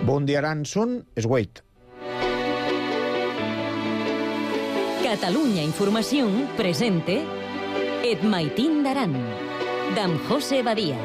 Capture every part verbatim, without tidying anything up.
Bon dia, Aranson, és Wait. Catalunya Informació presente Et Maitín d'Aran, d'en José Badia.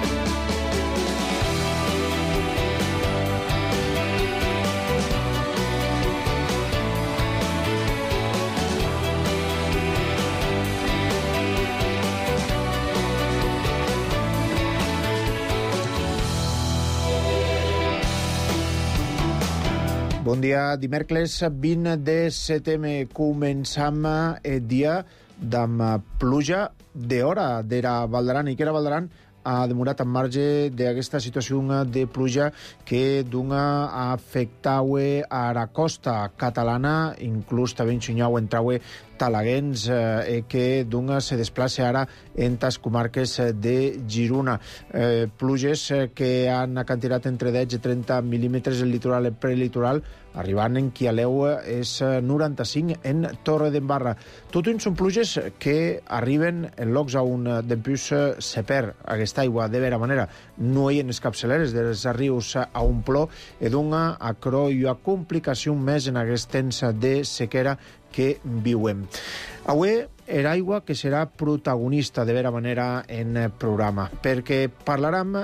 Bon dia, dimecres vint de setembre començam el dia d'amb pluja d'hora d'era Valdaran, i que era Valdaran ha demorat en marge d'aquesta situació de pluja que dona a afectaue a la costa catalana, inclús també enxunyau entraue talaguens eh, que dona se desplaça ara en les comarques de Girona. Eh, pluges que han acantirat entre deu i trenta mil·límetres el litoral i prelitoral, arribant en Quialeu és noranta-cinc en Torredembarra. Tot un són pluges que arriben en llocs on d'empús se perd aquesta aigua de vera manera. No hi ha les capçaleres dels rius a un plor i dona a cro i a complicació més en aquest temps de sequera que viuem. Avui era aigua que serà protagonista de vera manera en el programa, perquè parlarem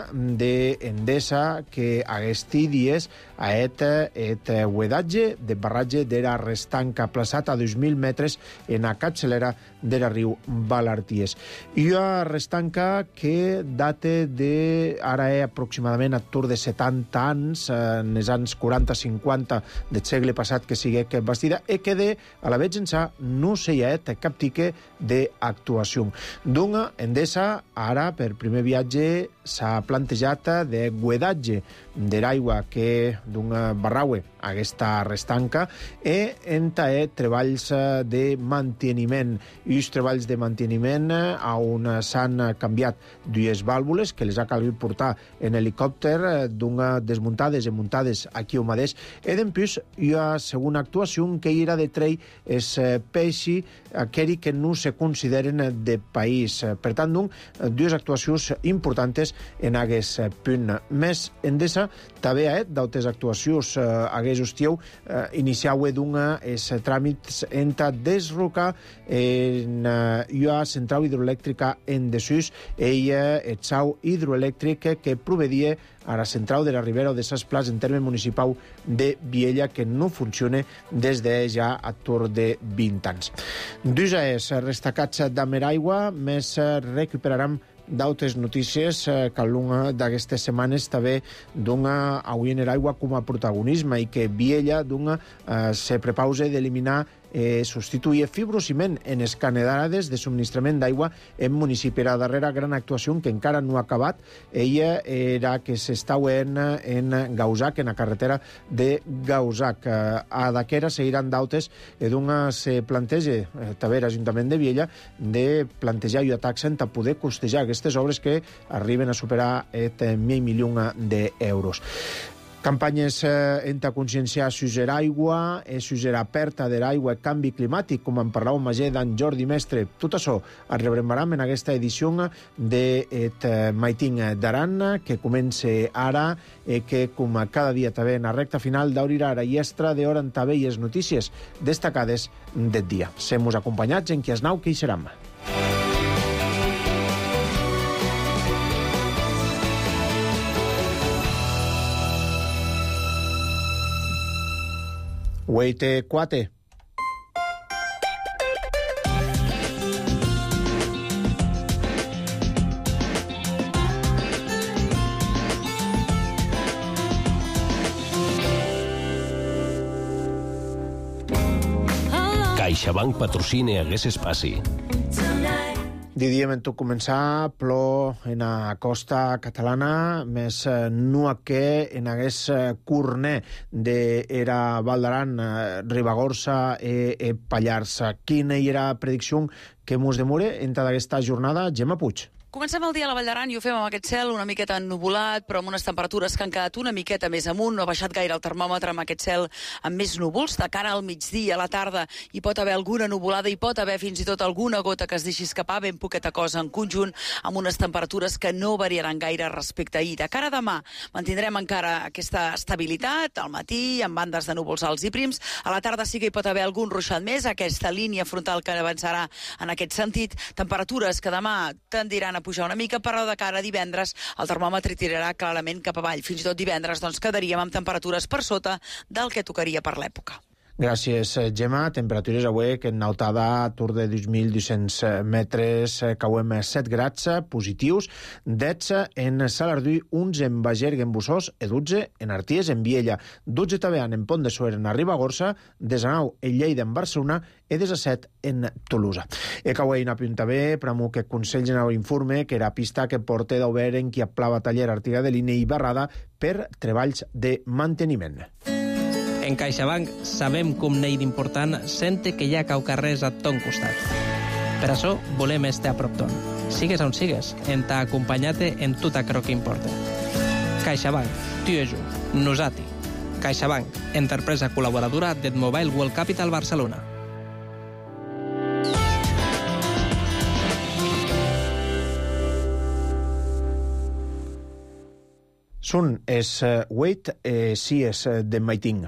d'Endesa que aquests dies ha et et huedatge de barratge d'era restanca plaçat a dos mil metres en la capçalera d'era riu Valarties. I una restanca que date de, ara és aproximadament a tour de setanta anys, en els anys quaranta cinquanta del segle passat que sigui que bastida, i que de, a la vegada ençà, no s'hi ha cap tique d'actuació. Dona, Endesa, ara, per primer viatge, s'ha plantejat de guedatge de l'aigua que d'un barraue aquesta restanca i entae treballs de manteniment. I els treballs de manteniment on s'han canviat dues vàlvules que les ha calgut portar en helicòpter d'una desmuntades i muntades aquí o mateix. I d'empús hi ha segona actuació que era de trei es peixi aqueri que no se consideren de país. Per tant, doncs, dues actuacions importants en aquest punt. Més Endesa també ha d'altres actuacions. Hagués hostieu iniciau d'una els tràmits enta desrocar en una central hidroelèctrica en desús ella el sau hidroelèctric que provedia a la central de la Ribera o de Ses Plats en terme municipal de Viella, que no funciona des de ja a tour de vint anys. Dus és restacats d'Amer Aigua, més recuperarem d'altres notícies que al llarg d'aquestes setmanes també dona avui en l'aigua com a protagonisme i que Viella dona eh, se prepausa d'eliminar eh, substituir fibrociment en les canedades de subministrament d'aigua en municipi. La darrera gran actuació que encara no ha acabat ella era que s'estava en, en Gausac, en la carretera de Gausac. A d'aquera seguiran d'altres i d'una se planteja eh, també l'Ajuntament de Viella de plantejar i taxa en poder costejar aquestes obres que arriben a superar et mig milió d'euros. Campanyes eh, enta conscienciar sus l'aigua e sus la perta de l'aigua i canvi climàtic, com en parlau major d'en Jordi Mestre. Tot això el rebrembaram en aquesta edició de Et Maitín d'Aran, que comença ara i que, com cada dia també en la recta final, d'obrirà la llestra d'hora en també i les notícies destacades del dia. Semos acompanyats en qui es nau que hi seram. Weite Cuate. CaixaBank patrocina aquest espai. Didíem en tot començar, plor en la costa catalana, més no que en aquest corner d'era Valdaran, Ribagorça i Pallars. Quina era la predicció que mos demora en tota aquesta jornada? Gemma Puig. Comencem el dia a la Vall d'Aran i ho fem amb aquest cel una miqueta ennuvolat, però amb unes temperatures que han quedat una miqueta més amunt. No ha baixat gaire el termòmetre amb aquest cel amb més núvols. De cara al migdia, a la tarda, hi pot haver alguna nuvolada, hi pot haver fins i tot alguna gota que es deixi escapar, ben poqueta cosa en conjunt, amb unes temperatures que no variaran gaire respecte a ahir. De cara a demà, mantindrem encara aquesta estabilitat, al matí, amb bandes de núvols alts i prims. A la tarda sí que hi pot haver algun ruixat més, aquesta línia frontal que avançarà en aquest sentit. Temperatures que demà tendiran a pujar una mica, però de cara a divendres el termòmetre tirarà clarament cap avall. Fins i tot divendres doncs, quedaríem amb temperatures per sota del que tocaria per l'època. Gràcies, Gemma. Temperatures avui que en Nautada, tour de dos mil dos-cents metres, cauem set grads positius, dotze en Salardú, onze en Bagergue, en Bussós, e dotze en Arties, en Viella, dotze també en Pont de Suert, en Ribagorça, desenou en Lleida, en Barcelona, e disset en Tolosa. E cauei una punta bé, pramu que Consell General informe que era pista que porta d'obert en qui aplava taller Artiga de Line i Barrada per treballs de manteniment. En CaixaBank sabem com n'hi d'important sente que hi ha caucarrers a ton costat. Per això volem estar a prop ton. Sigues on sigues, en ta acompanyate en tot aquello que importa. CaixaBank, tu i jo, nosati. CaixaBank, empresa col·laboradora del Mobile World Capital Barcelona. Són és Wait, eh, sí és de Maiting.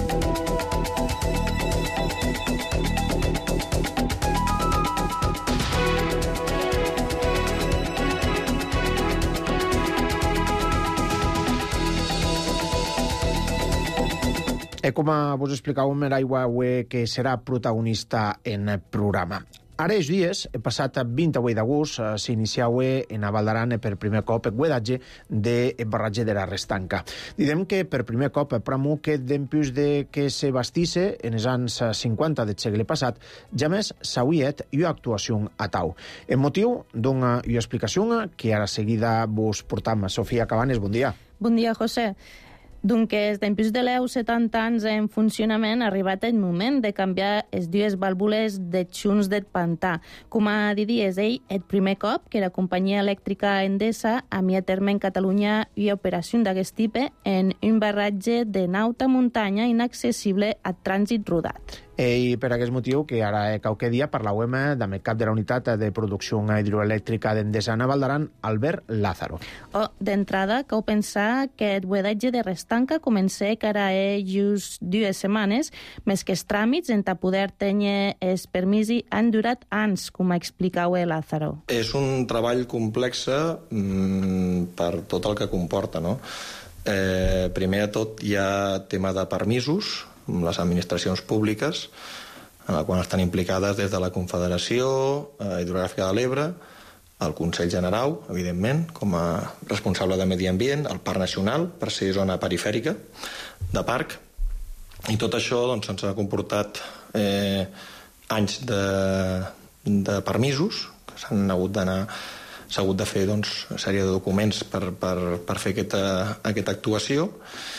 E com vos explicàvem, era aigua que serà protagonista en el programa. Ara és dies, he passat vint-i-vuit d'agost, eh, s'iniciava en a Val d'Aran per primer cop el guedatge de barratge de la Restanca. Didem que per primer cop pramu que dempús de que se bastisse en els anys cinquanta del segle passat, ja més s'auiet i actuació a tau. El motiu dona una explicació que ara seguida vos portam. Sofia Cabanes, bon dia. Bon dia, José. Doncs, després de l'E U setanta anys en funcionament, ha arribat el moment de canviar les dues vàlvules de xunts del pantà. Com a diries ell, el primer cop que la companyia elèctrica Endesa havia a terme en Catalunya i operació d'aquest tipus en un barratge de nauta muntanya inaccessible a trànsit rodat. I per aquest motiu, que ara qualque dia parlàvem amb el cap de la unitat de producció hidroelèctrica d'Endesa a Val d'Aran, Albert Lázaro. Oh, d'entrada, cal pensar que el guedatge de Restanca comença que ara és just dues setmanes, més que els tràmits en poder tenir els permisos han durat anys, com explicava Lázaro. És un treball complex mmm, per tot el que comporta, no? Eh, primer de tot hi ha tema de permisos, les administracions públiques, en la qual estan implicades des de la Confederació Hidrogràfica de l'Ebre, el Consell General, evidentment, com a responsable de Medi Ambient, el Parc Nacional, per ser zona perifèrica de parc, i tot això doncs, ens ha comportat eh, anys de, de permisos, que s'han hagut d'anar s'ha hagut de fer doncs, una sèrie de documents per, per, per fer aquesta, aquesta actuació.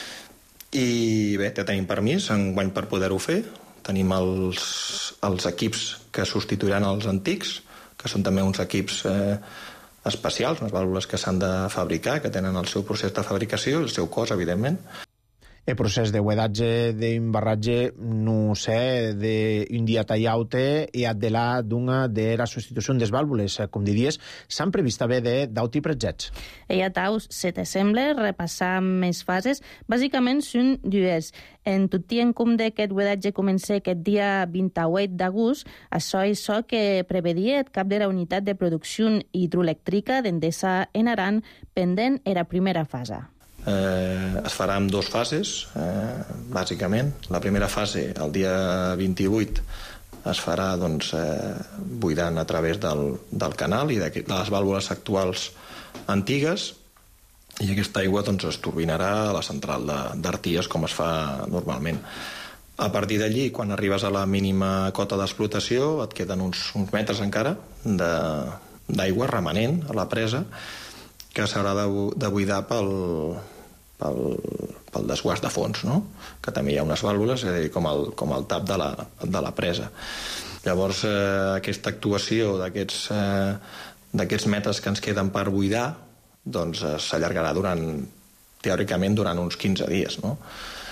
I bé, ja tenim permís enguany per poder-ho fer. Tenim els, els equips que substituiran els antics, que són també uns equips eh, especials, unes vàlvules que s'han de fabricar, que tenen el seu procés de fabricació, el seu cost, evidentment. El procés de guedatge d'un barratge, no sé, d'un dia tallaute i de la d'una de la substitució des vàlvules, com diries, s'han previst haver d'auti pretzets. I a taus, se te sembla, repassar més fases, bàsicament són dues. En tot tient com de que el guedatge comença aquest dia vint-i-vuit d'agost, això és això que prevedia el cap de la unitat de producció hidroelèctrica d'Endesa en Aran, pendent era primera fase. Eh, es farà en dues fases, eh, bàsicament. La primera fase, el dia vint-i-vuit, es farà doncs, eh, buidant a través del, del canal i de les vàlvules actuals antigues, i aquesta aigua doncs, es turbinarà a la central d'Arties, com es fa normalment. A partir d'allí, quan arribes a la mínima cota d'explotació, et queden uns, uns metres encara d'aigua remanent a la presa, que s'haurà de, de buidar pel, pel, pel desguàs de fons, no? Que també hi ha unes vàlvules, és a dir, com el, com el tap de la, de la presa. Llavors, eh, aquesta actuació d'aquests eh, d'aquests metres que ens queden per buidar, doncs s'allargarà durant, teòricament, durant uns quinze dies, no?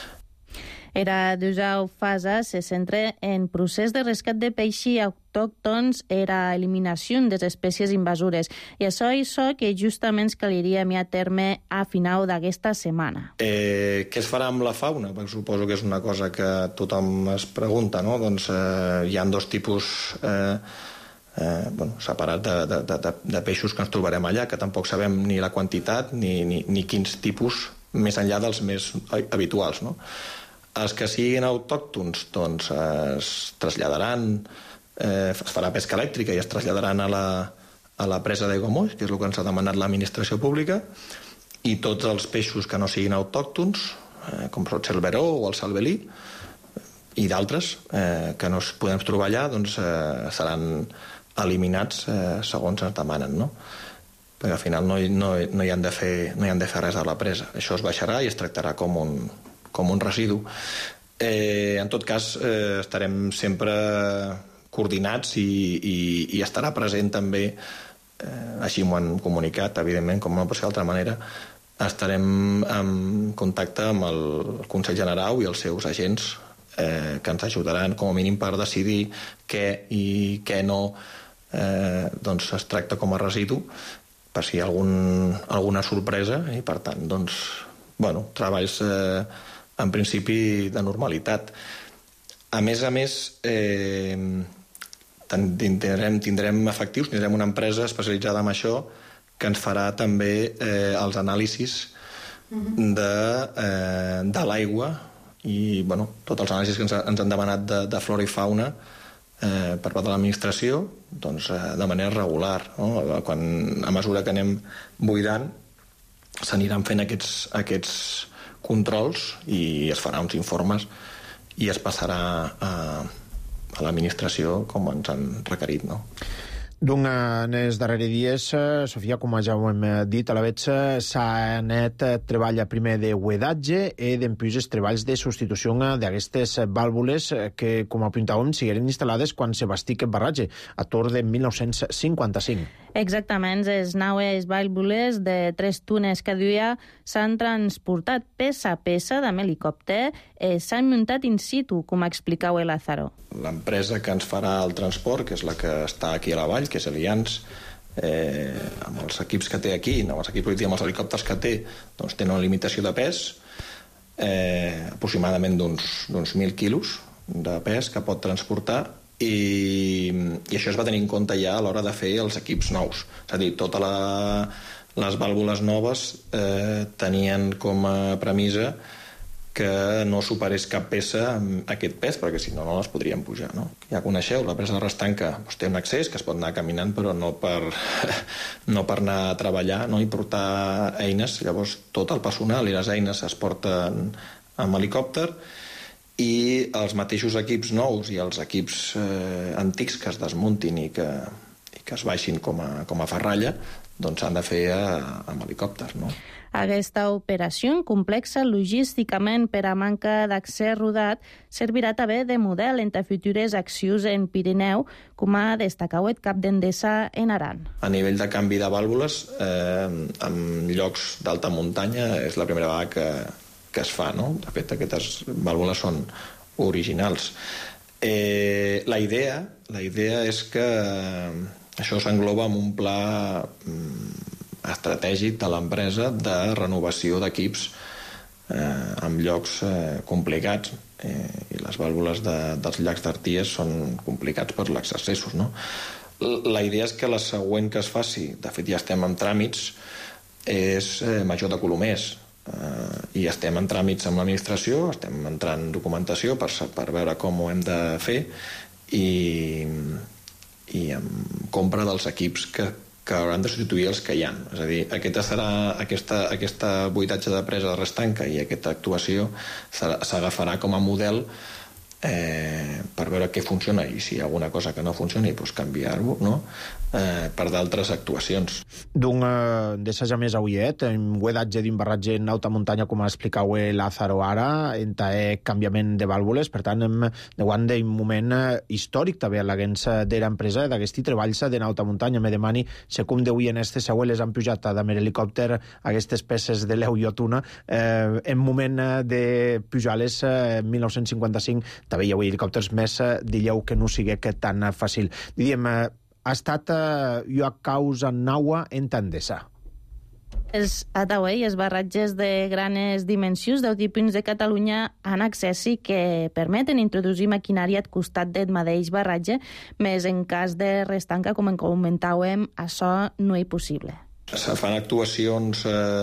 Era Dujau Fasa se centra en procés de rescat de peixi autòctons era eliminació de les espècies invasores. I això és això que justament caliria a terme a final d'aquesta setmana. Eh, què es farà amb la fauna? Perquè suposo que és una cosa que tothom es pregunta, no? Doncs eh, hi ha dos tipus eh, eh, bueno, separats de, de, de, de peixos que ens trobarem allà, que tampoc sabem ni la quantitat ni, ni, ni quins tipus, més enllà dels més habituals, no? Els que siguin autòctons doncs, es traslladaran, eh, es farà pesca elèctrica i es traslladaran a la, a la presa d'Aiguamolls, que és el que ens ha demanat l'administració pública, i tots els peixos que no siguin autòctons, eh, com pot ser el veró o el salvelí, i d'altres eh, que no es podem trobar allà, doncs, eh, seran eliminats eh, segons ens demanen, no? Perquè al final no, no, no, hi han de fer, no hi han de fer res a la presa. Això es baixarà i es tractarà com un, com un residu. Eh, en tot cas, eh, estarem sempre coordinats i, i, i estarà present també, eh, així m'ho han comunicat, evidentment, com no pot ser d'altra manera, estarem en contacte amb el Consell General i els seus agents eh, que ens ajudaran com a mínim per decidir què i què no eh, doncs es tracta com a residu, per si hi ha algun, alguna sorpresa, i per tant, doncs, bueno, treballs eh, en principi de normalitat. A més a més, eh, tindrem, tindrem efectius, tindrem una empresa especialitzada en això que ens farà també eh, els anàlisis de, eh, de l'aigua i bueno, tots els anàlisis que ens, ens han demanat de, de flora i fauna eh, per part de l'administració, doncs, eh, de manera regular, no? Quan, a mesura que anem buidant s'aniran fent aquests, aquests controls i es farà uns informes i es passarà a, a l'administració com ens han requerit, no? Donc, en els darrers dies, Sofia, com ja ho hem dit, a la vegada s'ha anat treball primer de huedatge i després els treballs de substitució d'aquestes vàlvules que, com apuntàvem, sigueren instal·lades quan se bastí aquest barratge, a tor de mil nou-cents cinquanta-cinc. Exactament, les naues vàlvules de tres tones cada dia s'han transportat peça a peça amb helicòpter i s'han muntat in situ, com explicava Lázaro. L'empresa que ens farà el transport, que és la que està aquí a la vall, que és Allianz, eh, amb els equips que té aquí, amb els equips, amb els helicòpters que té, doncs tenen una limitació de pes, eh, aproximadament d'uns mil quilos de pes que pot transportar, i, i això es va tenir en compte ja a l'hora de fer els equips nous. És a dir, totes la, les vàlvules noves eh, tenien com a premissa que no superés cap peça aquest pes, perquè si no, no les podríem pujar, no? Ja coneixeu, la presa de Restanca doncs, té un accés que es pot anar caminant, però no per, no per anar a treballar, no? I portar eines. Llavors, tot el personal i les eines es porten amb helicòpter, i els mateixos equips nous i els equips eh, antics que es desmuntin i que, i que es baixin com a, com a ferralla, doncs s'han de fer a, amb helicòpter, no? Aquesta operació complexa logísticament per a manca d'accés rodat servirà també de model entre futures accions en Pirineu, com ha destacat el cap d'Endesa en Aran. A nivell de canvi de vàlvules, eh, en llocs d'alta muntanya és la primera vegada que que es fa, no? De fet, aquestes vàlvules són originals. Eh, la idea, la idea és que això s'engloba en un pla estratègic de l'empresa de renovació d'equips eh, en llocs eh, complicats, eh, i les vàlvules de, dels llacs d'Arties són complicats per els accessos, no? La idea és que la següent que es faci, de fet ja estem en tràmits, és eh, Major de Colomers, Uh, i estem en tràmits amb l'administració, estem entrant en documentació per, per veure com ho hem de fer i, i amb compra dels equips que, que hauran de substituir els que hi ha. És a dir, aquesta, serà, aquesta, aquesta buidatge de presa de Restanca i aquesta actuació s'agafarà com a model eh, per veure què funciona i si hi ha alguna cosa que no funcioni, doncs canviar-ho, no? eh, per d'altres actuacions. D'un eh, d'esas més auiet, en guedatge d'imbarratge en alta muntanya, com explicau Lázaro ara, en tae canviament de vàlvules, per tant, hem deuen d'un moment eh, històric també a l'agents de l'empresa, d'aquesti treballs d'en alta muntanya. Me demani, se com d'avui en estes següeles han pujat amb helicòpter aquestes peces de l'eu i otuna, eh, en moment de pujar-les eh, en mil nou-cents cinquanta-cinc, també hi ha helicòpters més d'illeu que no sigui que tan fàcil. Diríem, ha estat eh, jo a causa naua en Tandesa. Els atauei, els barratges de granes dimensions d'autipins de Catalunya han accessi que permeten introduir maquinària al costat del mateix barratge, més en cas de restanca, com en comentàvem, això no és possible. Se fan actuacions,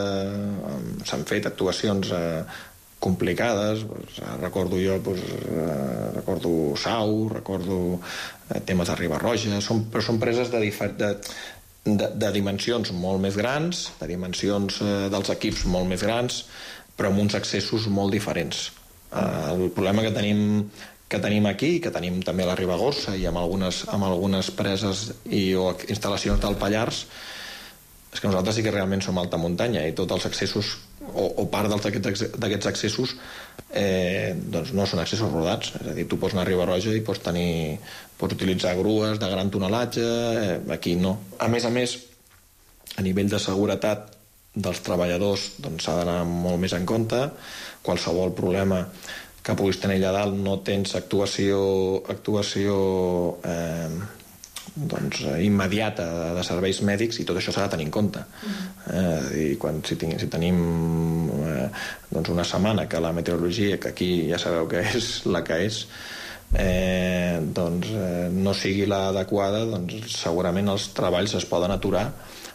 eh, s'han fet actuacions eh, complicades, doncs, recordo jo, doncs, eh, recordo Sau, recordo eh, temes de Riba-roja, són, però són preses de, de, de, de dimensions molt més grans, de dimensions eh, dels equips molt més grans, però amb uns accessos molt diferents. Eh, el problema que tenim, que tenim aquí, que tenim també a la Ribagorça i amb algunes, amb algunes preses i o instal·lacions del Pallars, és que nosaltres sí que realment som alta muntanya i tots els accessos, o, o part d'aquests accessos, eh, doncs no són accessos rodats. És a dir, tu pots anar a Riba-roja i pots tenir, pots utilitzar grues de gran tonelatge, eh, aquí no. A més a més, a nivell de seguretat dels treballadors doncs s'ha d'anar molt més en compte. Qualsevol problema que puguis tenir allà dalt no tens actuació, actuació eh, doncs, immediata de serveis mèdics i tot això s'ha de tenir en compte. Eh, i quan, si, tinc, si tenim eh, doncs una setmana que la meteorologia, que aquí ja sabeu que és la que és, eh, doncs eh, no sigui l'adequada, doncs segurament els treballs es poden aturar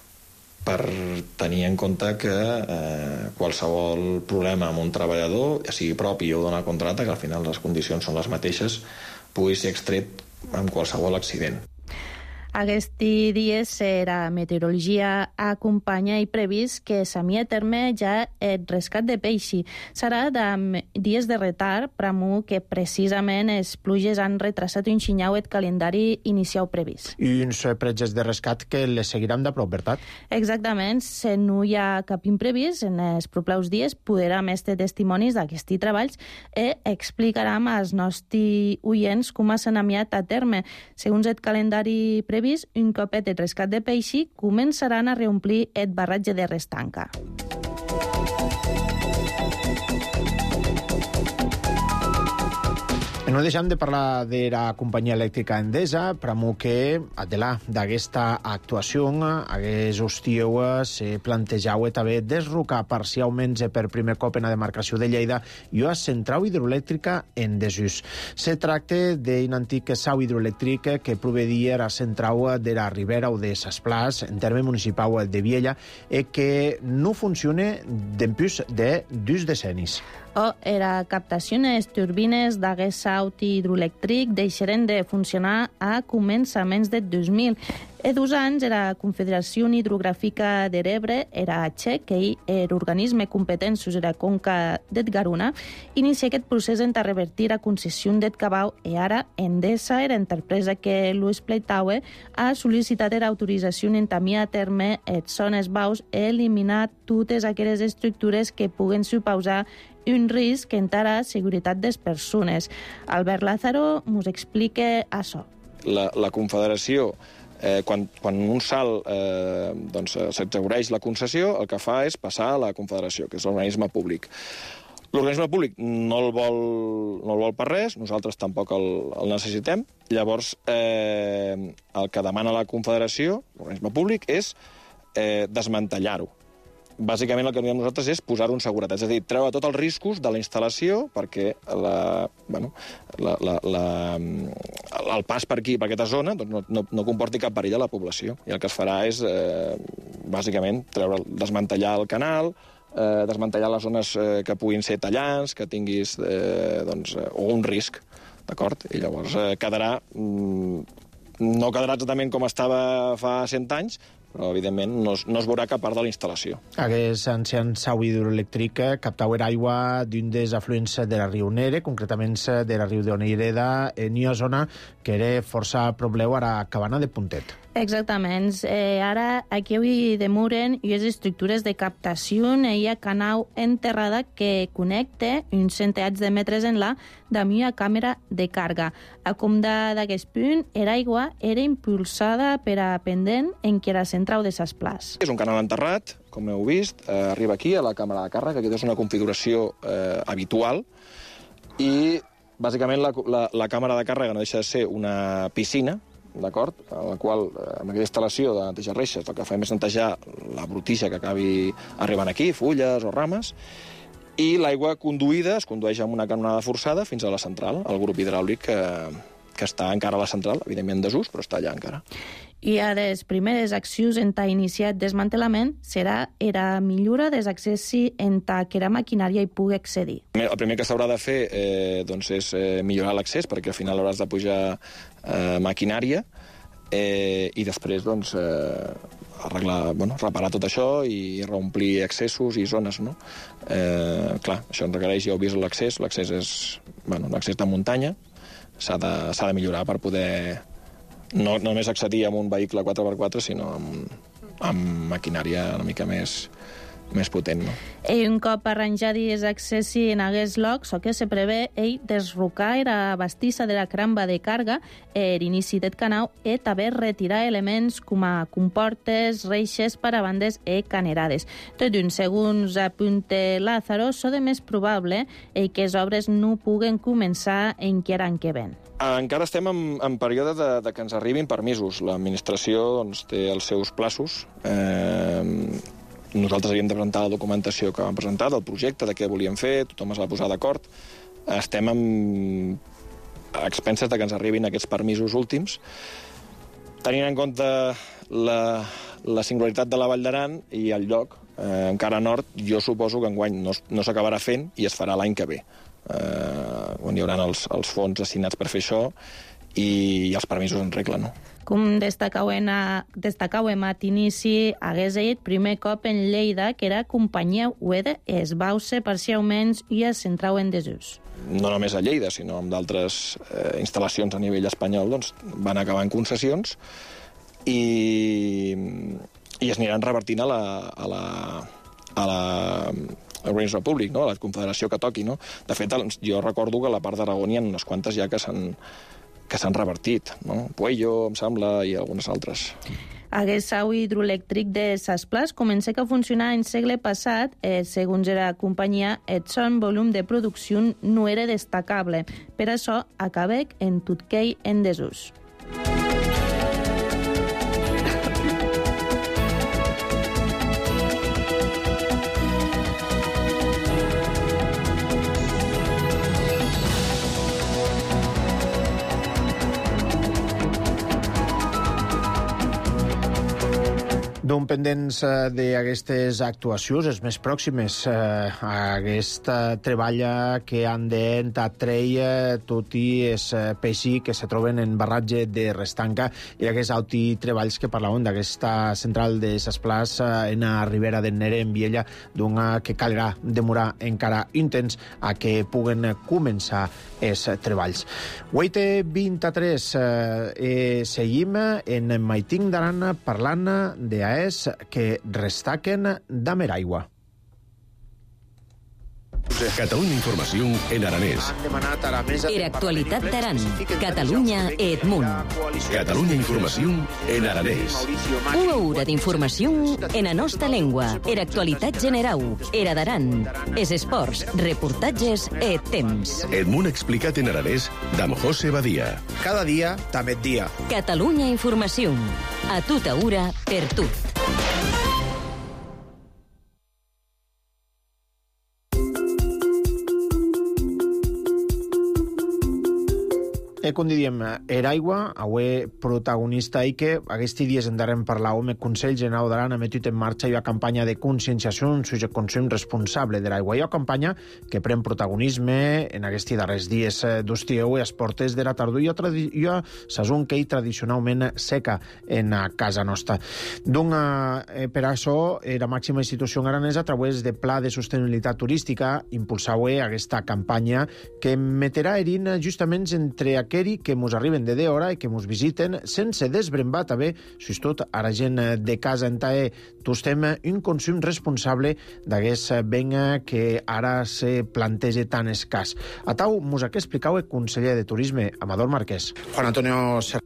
per tenir en compte que eh, qualsevol problema amb un treballador, ja sigui propi o d'una contracta, que al final les condicions són les mateixes, pugui ser extret amb qualsevol accident. Aquests dies la meteorologia acompanya i previst que s'ami a terme ja el rescat de peixi. Serà de dies de retard, pramo que precisament les pluges han retrasat un xinyau el calendari inicial previst. I uns pretges de rescat que les seguiran de prop, veritat? Exactament. Si no hi ha cap imprevist, en els propers dies podrem estar testimonis d'aquests treballs i explicarem als nostres oients com s'han amiat a terme. Segons el calendari previst, un copet de rescat de peixi començaran a reomplir el barratge de restanca. No deixem de parlar de la companyia elèctrica Endesa, pramo que, adelà d'aquesta actuació, hagués hostieu se plantejau també desrocar parcialment per primer cop en la demarcació de Lleida i a central hidroelèctrica en desús. Se tracta d'un antic sau hidroelèctric que provedia a central de la Ribera o de Sasplàs, en terme municipal de Viella, i que no funciona d'empús de dos decennis. O era captació en les turbines d'aquest sau hidroelèctric deixaren de funcionar a començaments del dos mil. E dos anys, la Confederació Hidrogràfica de l'Ebre, era H, que és l'organisme competent sobre la conca del Garona, inicia aquest procés en revertir la concessió del cabal i ara Endesa, era l'empresa que lo exploitava, ha sol·licitat l'autorització en tamir a terme els zones baus i eliminar totes aquelles estructures que puguen suposar un risc encara a la seguretat de les persones. Albert Lázaro ens explica això. La, la Confederació, eh, quan, quan un salt eh, doncs, s'exhaureix la concessió, el que fa és passar a la Confederació, que és l'organisme públic. L'organisme públic no el vol, no el vol per res, nosaltres tampoc el, el necessitem. Llavors, eh, el que demana la Confederació, l'organisme públic, és eh, desmantellar-ho. Bàsicament el que diem nosaltres és posar-ho en seguretat, és a dir, treure tots els riscos de la instal·lació perquè la, bueno, la, la, la, el pas per aquí, per aquesta zona, doncs no, no, no comporti cap perill a la població. I el que es farà és, eh, bàsicament, treure, desmantellar el canal, eh, desmantellar les zones eh, que puguin ser tallants, que tinguis eh, doncs, o un risc, d'acord? I llavors eh, quedarà... Mm, no quedarà exactament com estava fa cent anys, però evidentment no es, no es veurà cap part de la instal·lació. Aquest ancian sau hidroelèctric captava aigua d'un dels afluents de la riu Nere, concretament de la riu de Oneireda, en una zona que era força probleu a la cabana de Puntet. Exactament. Eh, ara aquí avui demuren unes estructures de captació i hi ha canal enterrada que connecta uns centenars de metres en la amb una càmera de càrrega. A com d'aquest punt, l'aigua era impulsada per a pendent en què era central de ses plats. És un canal enterrat, com heu vist, eh, arriba aquí a la càmera de càrrega, que és una configuració eh, habitual, i bàsicament la, la, la càmera de càrrega no deixa de ser una piscina, d'acord? En la qual, amb aquesta instal·lació de netejar reixes, el que fem és netejar la brutissa que acabi arribant aquí, fulles o rames, i l'aigua conduïda es condueix amb una canonada forçada fins a la central, el grup hidràulic que, que està encara a la central, evidentment desús, però està allà encara. I a les primeres accions en ta iniciat desmantelament serà la millora dels accessi en ta que la maquinària hi pugui accedir. El primer que s'haurà de fer eh, doncs és eh, millorar l'accés, perquè al final hauràs de pujar eh, maquinària, eh, i després doncs, eh, arreglar, bueno, reparar tot això i reomplir accessos i zones, no? Eh, clar, això ens requereix, ja heu vist l'accés, l'accés és, bueno, l'accés de muntanya, s'ha de, s'ha de millorar per poder no només accedir amb un vehicle quatre per quatre, sinó amb, amb maquinària una mica més, més potent, no? I un cop arranjadi els accessi en aquests llocs, el que se prevé ell desrocar la bastissa de la cramba de càrrega, l'inici del canal, i també retirar elements com a comportes, reixes, parabandes i canerades. Tot un, segons apunta Lázaro, so de més probable eh, que les obres no puguen començar en què l'any que ven. Encara estem en, en període de, de que ens arribin permisos. L'administració doncs, té els seus plaços. Eh, nosaltres havíem de presentar la documentació que vam presentar, del projecte, de què volíem fer, tothom es va posar d'acord. Estem amb a expenses de que ens arribin aquests permisos últims. Tenint en compte la, la singularitat de la Vall d'Aran i el lloc, eh, encara a nord, jo suposo que enguany no, no s'acabarà fent i es farà l'any que ve. Eh, on hi haurà els, els fons destinats per fer això i, i els permisos en regla, no? Com destacàvem a, destacàvem a t'inici, hagués dit primer cop en Lleida que era companyia UEDA es bausa parcialment i es centrau en desús. No només a Lleida, sinó amb d'altres eh, instal·lacions a nivell espanyol, doncs, van acabar en concessions i, i es aniran revertint a la, a la, a la Organització Públic, no? A la confederació que toqui, no? De fet, jo recordo que a la part d'Aragó hi ha unes quantes ja que s'han que s'han revertit, no? Puello, em sembla, i algunes altres. Aquest sau hidroelèctric de ses plats comença a funcionar en segle passat. Eh, segons la companyia, el son volum de producció no era destacable. Per això, acaba en tot quei en desús. D'un pendents d'aquestes actuacions, les més pròximes eh, a aquesta treballa que han d'entrar tot i es peixi que se troben en barratge de Restanca i aquests altres treballs que parlaven d'aquesta central de Sasplàs en la Ribera del Nere, en Viella, d'una que calrà demorar encara intents a que puguen començar els treballs. vuit i vint-i-tres, eh, seguim en Maiting d'Aran parlant d'A E S que restaquen damer aigua. Catalunya Informació en aranès. Era actualitat d'Aran, Catalunya e Edmunt. Catalunya Informació en aranès. Una hora d'informació en la nostra llengua. Era actualitat generau, era d'Aran. Es esports, reportatges e temps. Edmunt explicat en aranès d'Am José Badia. Cada dia, també dia. Catalunya Informació. A tota hora, per tu. E com diríem, Eraigua, avui protagonista i que aquests dies en darrere parlar amb el Consell General d'Aran ha metut en marxa una campanya de conscienciació sobre el consum responsable de l'aigua. Hi ha una campanya que pren protagonisme en aquests darrers dies d'estiu i a les portes de la tardor i hi ha saison que hi tradicionalment seca en casa nostra. Doncs, per això, la màxima institució aranesa, a través de Pla de Sostenibilitat Turística, impulsava aquesta campanya que meterà erin justament entre aquells que mos arriben de d'hora i que mos visiten sense desbrembar també, sobretot a la gent de casa en tae, tostem un consum responsable d'aquest ben que ara se planteja tan escàs. A tau, mos ha explicat el conseller de Turisme, Amador Marquès. Juan Antonio Serrano.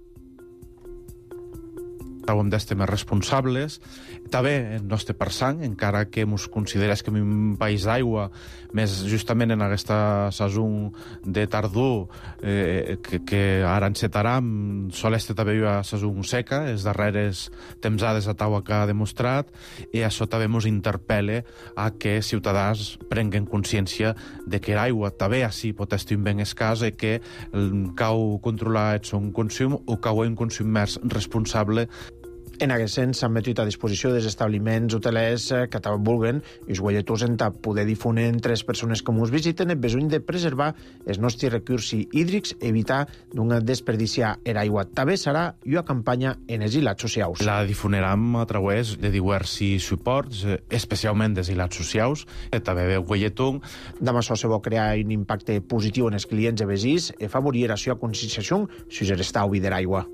Estàvem d'estar més responsables. També el nostre per sang, encara que ens consideres que un país d'aigua, més justament en aquesta saison de tardor, eh, que, que ara encetarà, sol estar també una saison seca, els darreres tempsades a taua que ha demostrat, i això també ens interpel·la a que ciutadans prenguen consciència de que l'aigua també així pot estar un ben escàs i que cal controlar el seu consum o cal un consum més responsable. En aquest sens s'han metut a disposició dels establiments hotelers que també vulguen i els guelletors en poder difonar entre les persones que ens visiten el besony de preservar els nostres recursos hídrics i evitar d'un desperdiciar l'aigua. També serà una campanya en els ilats socials. La difonerem a través de diversos suports, especialment dels ilats socials, que també ve guelletó. Amb això se vol crear un impacte positiu en els clients i veïns i afavorir la seva conscienciació sobre l'estalvi de l'aigua.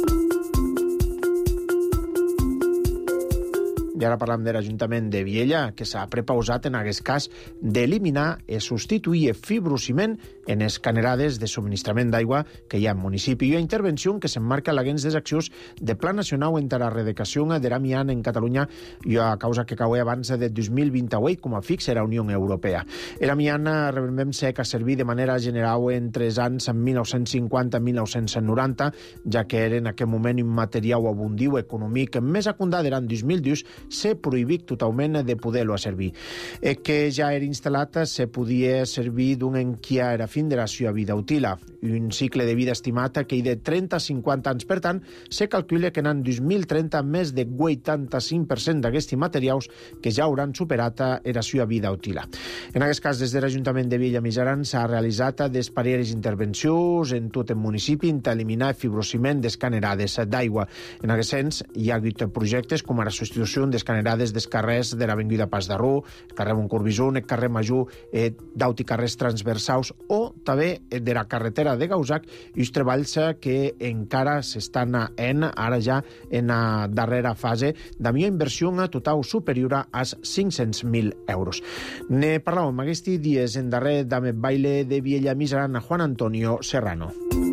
I ara parlam de l'Ajuntament de Viella, que s'ha prepausat en aquest cas d'eliminar i substituir el fibrociment en les canerades de subministrament d'aigua que hi ha al municipi. Hi ha intervenció que s'emmarca a l'agents des accions de Pla Nacional entre la redecació de l'amiant en Catalunya i a causa que cau abans de dos mil vint-i-vuit com a fix a la Unió Europea. L'amiant, recordem, que ha servit de manera general entre els anys mil nou-cents cinquanta i mil nou-cents noranta, ja que era en aquell moment un material abundiu econòmic. Més acundat era en dos mil dos se prohibit totalment de poder-lo servir. E que ja era instal·lat se podia servir d'un enquia era fin de la seva vida útil. Un cicle de vida estimat que hi de trenta a cinquanta anys. Per tant, se calcula que en dos mil trenta més de vuitanta-cinc per cent d'aquests materials que ja hauran superat la seva vida útil. En aquest cas, des de l'Ajuntament de Viella Mijaran s'ha realitzat des parelles intervencions en tot el municipi per eliminar el fibrociment des canerades d'aigua. En aquest sens, hi ha hagut projectes com a la substitució des canerades des carrers de l'Avinguda Pas d'Arrú, el carrer Montcorbisón, el carrer Major, eh, d'auti carrers transversals o també de la carretera de Gausac i els treballs que encara s'estan en, ara ja en la darrera fase, d'una inversió total superior als cinc-cents mil euros. Ne parlàvem aquests dies en darrer d'Amet Baile de Viella Mijaran, Juan Antonio Serrano.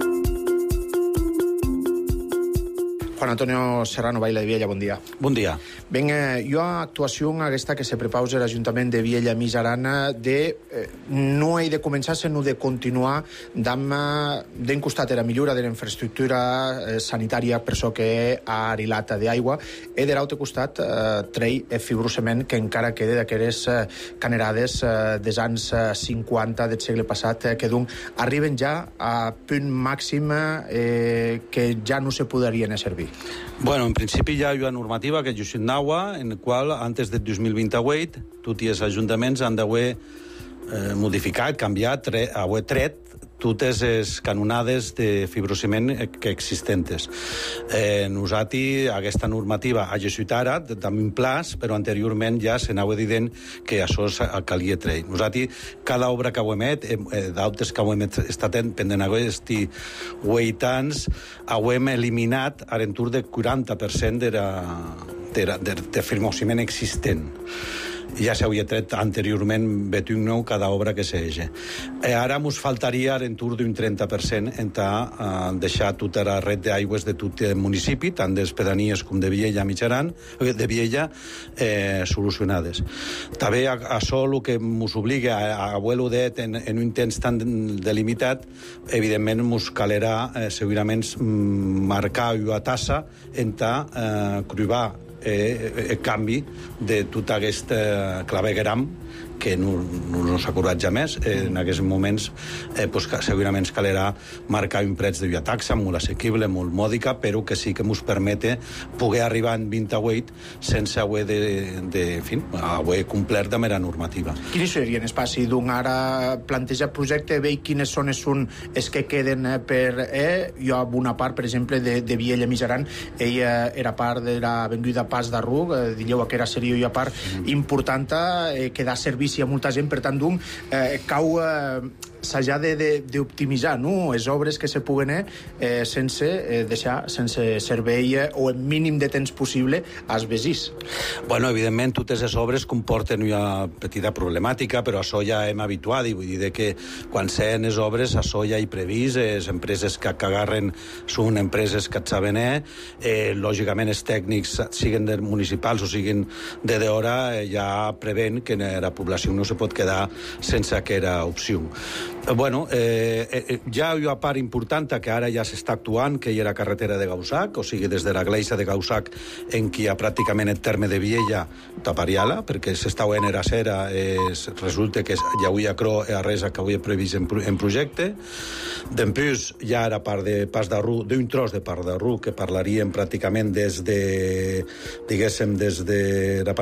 Juan Antonio Serrano, Baile de Viella, bon dia. Bon dia. Ben, eh, hi ha actuació aquesta que se prepausa l'Ajuntament de Viella Mijaran de eh, no he de començar, sinó de continuar d'un costat de la millora de la infraestructura eh, sanitària per això que ha arilat d'aigua i de l'altre costat eh, trei el fibrociment que encara queda d'aquelles eh, canerades eh, dels anys cinquanta del segle passat eh, que donc arriben ja a punt màxim eh, que ja no se podrien servir. Bueno, en principi hi ha una normativa que és d'aigua, en la qual, antes del dos mil vint-i-vuit, tots els ajuntaments han d'haver eh, modificat, canviat, tre, haver tret totes les canonades de fibrociment que existentes. Eh, nosaltres, aquesta normativa ha gesut ara, també un plaç, però anteriorment ja se n'ha dient que això calia treure. Nosaltres, cada obra que hem fet, eh, d'altres que hem estat pendent aquests vuit anys, hem eliminat a l'entorn del quaranta per cent de, la, de, la, de, de fibrociment existent. Ja s'hauria tret anteriorment vetuc nou cada obra que s'hagi. Eh, ara ens faltaria l'entorn d'un trenta per cent en uh, deixar tota la red d'aigües de tot el municipi, tant dels pedanies com de Viella Mijaran, de Viella, eh, solucionades. També a, això el que ens obliga a haver-ho dit en, en un temps tan delimitat, evidentment ens calerà eh, segurament marcar una tassa entre eh, cruvar eh, el canvi de tot aquest eh, clavegueram que no, no, no s'ha curat ja més. Eh, en aquests moments eh, pues, segurament calerà marcar un preu de taxa molt assequible, molt mòdica, però que sí que ens permete poder arribar en vint-i-vuit sense haver de, de en fi, haver complert de mera normativa. Quins serien els passi d'un ara plantejar projecte, veig quines zones són els que queden per... Eh? Jo, una part, per exemple, de, de Viella Mijaran, ella era part de la venguda Pas d'Arruc, eh, digueu que era seria una part mm. important, eh, que da servici a molta gent, per tant, d'un, eh, cau... Eh, s'ha d'optimitzar, no?, les obres que se puguen eh, sense eh, deixar sense servei eh, o en mínim de temps possible als veïns. Bueno, evidentment, totes les obres comporten una petita problemàtica, però això ja hem habituat, i vull dir que quan sean les obres, això ja hi previst, les empreses que, que agarren són empreses que et saben, eh, eh, lògicament els tècnics, siguin de municipals o siguin de d'hora, eh, ja prevent que la població no se pot quedar sense aquesta opció. Bueno, eh, eh, ja hi ha una part important que ara ja s'està actuant, que hi era carretera de Gaussac, o sigui, des de la gleixa de Gaussac en qui hi ha pràcticament el terme de Viella Tapariala, perquè s'està en era cera, eh, resulta que hi havia cro a res que havia previst en, en projecte. Després hi ha ara part de Pas d'Arruc, d'un tros de Pas d'Arruc, que parlaríem pràcticament des de, diguéssim, des de la,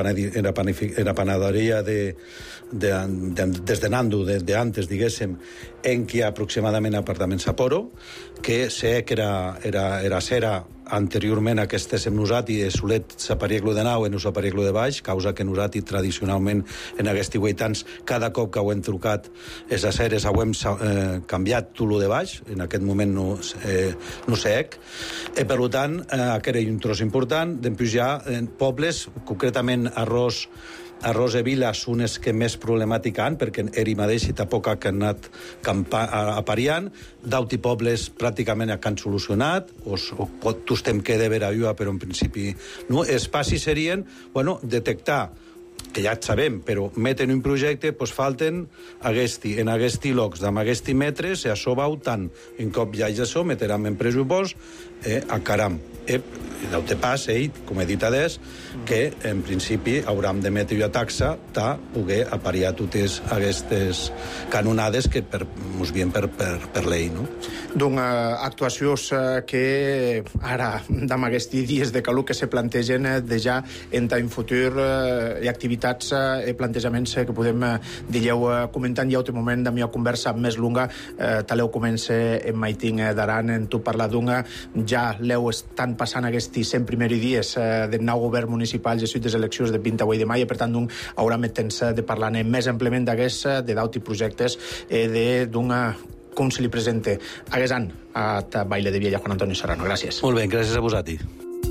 la panaderia de, de, de, des de Nando, de, de antes, diguéssim, en què hi ha aproximadament apartaments a Poro, que sé que era, era, era cera anteriorment aquesta hem usat i solet s'aparieglo de nau i no s'aparieglo de baix, causa que nosaltres tradicionalment en aquests vuit anys cada cop que ho hem trucat les aceres ho hem eh, canviat tot lo de baix, en aquest moment no, eh, no sec, i per tant eh, aquest és un tros important. Després hi ha eh, pobles, concretament Arròs Arròs de Vila són els que més problemàtica han, perquè eri mateix i tampoc ha anat apariant. D'auti pobles pràcticament han solucionat, o, o pot tostem que de veure aigua, però en principi no. Els passis serien, bueno, detectar, que ja et sabem, però meten un projecte, doncs falten aquesti, en aquesti llocs, amb aquesti metres, i això vau tant. Un cop ja és això, meteram en pressupost, eh, a caram. Eh, Deute pas, ell, com he dit adés, que en principi hauram de metre una taxa de poder apariar totes aquestes canonades que per, mos vien per, per, per llei, no? Doncs uh, actuacions uh, que ara, amb aquests dies de calor que se plantegen uh, de ja en un futur uh, i activitats i uh, plantejaments uh, que podem, uh, digueu, uh, comentant ja un moment de la meva conversa més longa, uh, taleu comença en Maiting uh, d'Aran, en tu parlar d'una, ja l'heu estan passant aquests cent primers dies uh, del nou govern municipal i de les eleccions del vint-i-vuit de maig, per tant, un, haurà més temps de parlar més amplament d'aquests, de d'auti projectes, eh, de d'una com se li presenta hagués an a Baile de Viella, Juan Antonio Serrano. Gràcies. Molt bé, gràcies a vosaltres.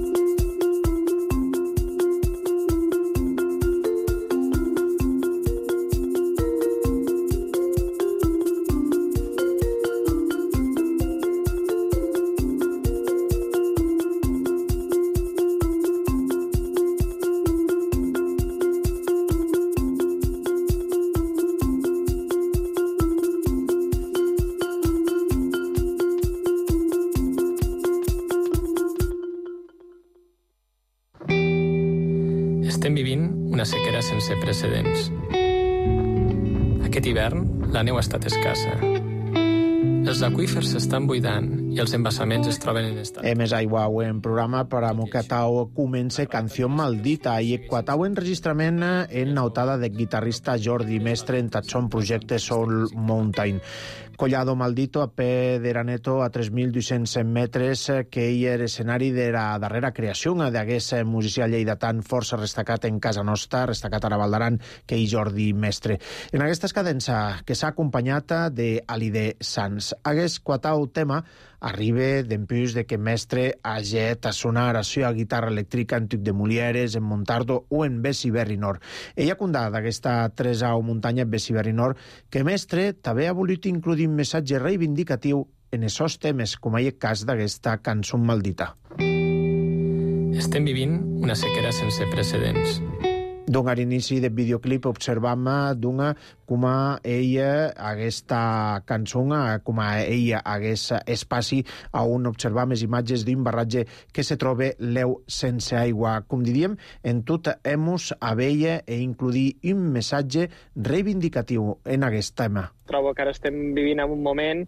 Estem vivint una sequera sense precedents. Aquest hivern, la neu ha estat escassa. Els aqüífers s'estan buidant i els embassaments es troben en estat. E més aigua en programa per a Mocatau comença Canció Maldita i Equatau enregistrament en nautada de guitarrista Jordi Mestre en Tatson projecte Soul Mountain. Collado Maldito a peu d'Eraneto a tres mil dos-cents metres, que hi era escenari de la darrera creació d'aquest musicià lleidatà força destacat en casa nostra, destacat ara a Valdaran, que hi Jordi Mestre. En aquesta cadença que s'ha acompanyat d'Alide Sans. Aquest quatau tema arriba d'empús de que Mestre ha jet a sonar a la guitarra elèctrica en Tuc de Mulieres, en Montardo o en Bessi Berrinor. Ella condà d'aquesta tresa o muntanya Bessi Berrinor que Mestre també ha volut incluir un missatge reivindicatiu en esos temes, com hi ha cas d'aquesta cançó maldita. Estem vivint una sequera sense precedents. D'un a l'inici del videoclip observam d'una com ella aquesta cançó, com ella hagués espaci a on observar més imatges d'un barratge que se troba l'eu sense aigua. Com diríem, en tot hemus a veia e incluir un missatge reivindicatiu en aquest tema. Trobo que ara estem vivint en un moment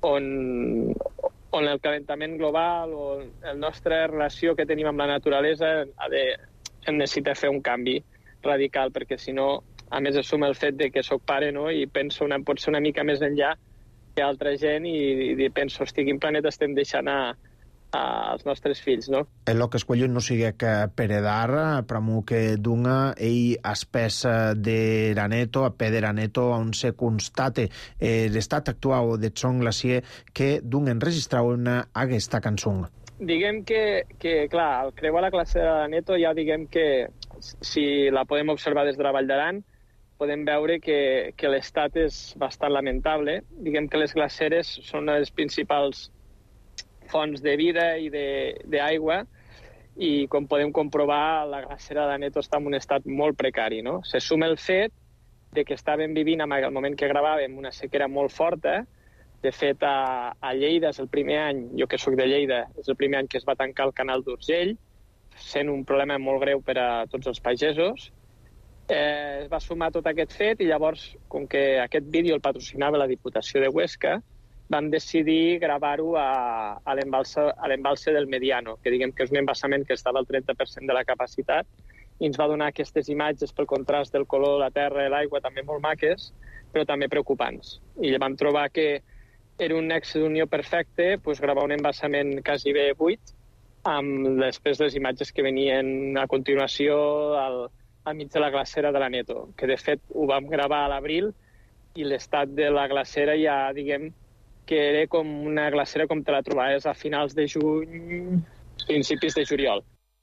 on, on el calentament global o la nostra relació que tenim amb la naturalesa ha de, necessita fer un canvi radical, perquè si no, a més assum el fet de que sóc pare, no? I penso una, pot ser una mica més enllà que altra gent i, i penso, hosti, quin planeta estem deixant a, a, als nostres fills, no? El que escollo no sigui que per edar, però que d'una ell espès de l'aneto, a pe de l'aneto, on se constate eh, l'estat actual de son glacier que d'un enregistrau una aquesta cançó. Diguem que, que clar, al creuar la classe de l'aneto ja diguem que si la podem observar des de la Vall d'Aran, podem veure que, que l'estat és bastant lamentable. Diguem que les glaceres són les principals fonts de vida i d'aigua i, com podem comprovar, la glacera d'Aneto està en un estat molt precari, no? Se suma el fet de que estàvem vivint, en el moment que gravàvem, una sequera molt forta. De fet, a, a Lleida és el primer any, jo que sóc de Lleida, és el primer any que es va tancar el canal d'Urgell, sent un problema molt greu per a tots els pagesos. Eh, es va sumar tot aquest fet i llavors, com que aquest vídeo el patrocinava la Diputació de Huesca, vam decidir gravar-ho a, a l'embalse del Mediano, que diguem que és un embassament que estava al trenta per cent de la capacitat, i ens va donar aquestes imatges pel contrast del color de la terra i l'aigua, també molt maques, però també preocupants. I vam trobar que era un nexe d'unió perfecte, doncs, gravar un embassament quasi bé buit, amb després les imatges que venien a continuació al, al mig de la glacera de l'Aneto, que de fet ho vam gravar a l'abril i l'estat de la glacera ja, diguem, que era com una glacera com te la trobaves a finals de juny, principis de juliol.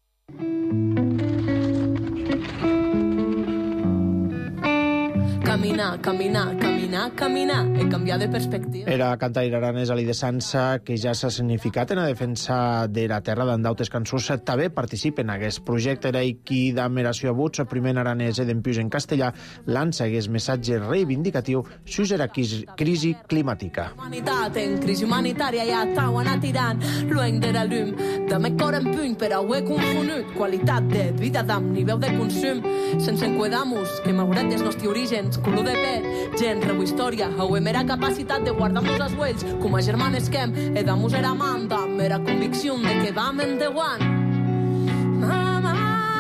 Caminar, caminar, caminar, caminar, he canviat de perspectiva. Era cantaire aranès Ali de Sansa, que ja s'ha significat en la defensa de la terra d'endautes cançons. També participa en aquest projecte. Era qui d'admiració abuts, el primer aranès d'empius en castellà, lança aquest missatge reivindicatiu sus la crisi climàtica. Humanitat en crisi humanitària ja t'ho anat tirant, lueng de la llum, de me cor en puny, però ho he confonut, qualitat de vida d'am, nivell de consum, sense enquedar-nos, que malgrat els nostres orígens, color de pet, gent, reu història, hauem era capacitat de guardar-nos els uells, com a germanes que hem, edamos era manda, mera convicció de que vam endeuant. Mama,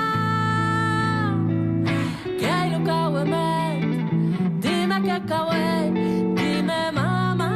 que hay lo que hauem, dime que acabem, dime mama,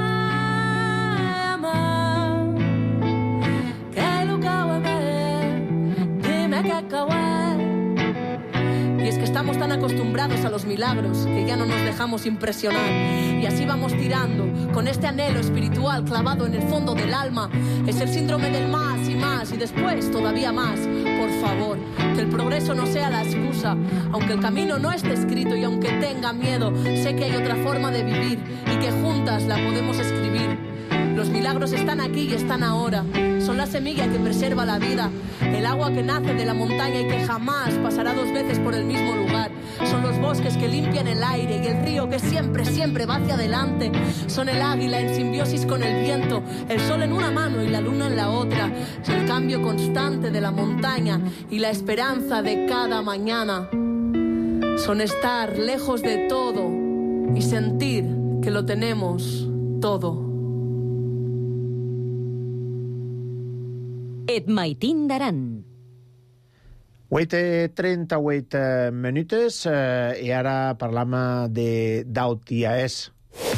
que hay lo que hauem, dime que acabem. Y es que estamos tan acostumbrados a los milagros que ya no nos dejamos impresionar. Y así vamos tirando, con este anhelo espiritual clavado en el fondo del alma. Es el síndrome del más y más, y después todavía más. Por favor, que el progreso no sea la excusa. Aunque el camino no esté escrito y aunque tenga miedo, sé que hay otra forma de vivir y que juntas la podemos escribir. Los milagros están aquí y están ahora. Son la semilla que preserva la vida, el agua que nace de la montaña y que jamás pasará dos veces por el mismo lugar. Son los bosques que limpian el aire y el río que siempre, siempre va hacia adelante. Son el águila en simbiosis con el viento, el sol en una mano y la luna en la otra. Es el cambio constante de la montaña y la esperanza de cada mañana. Son estar lejos de todo y sentir que lo tenemos todo. Et maitin d'Aran. vuit i trenta-vuit minutes eh, i ara parlam de d'Autiaès.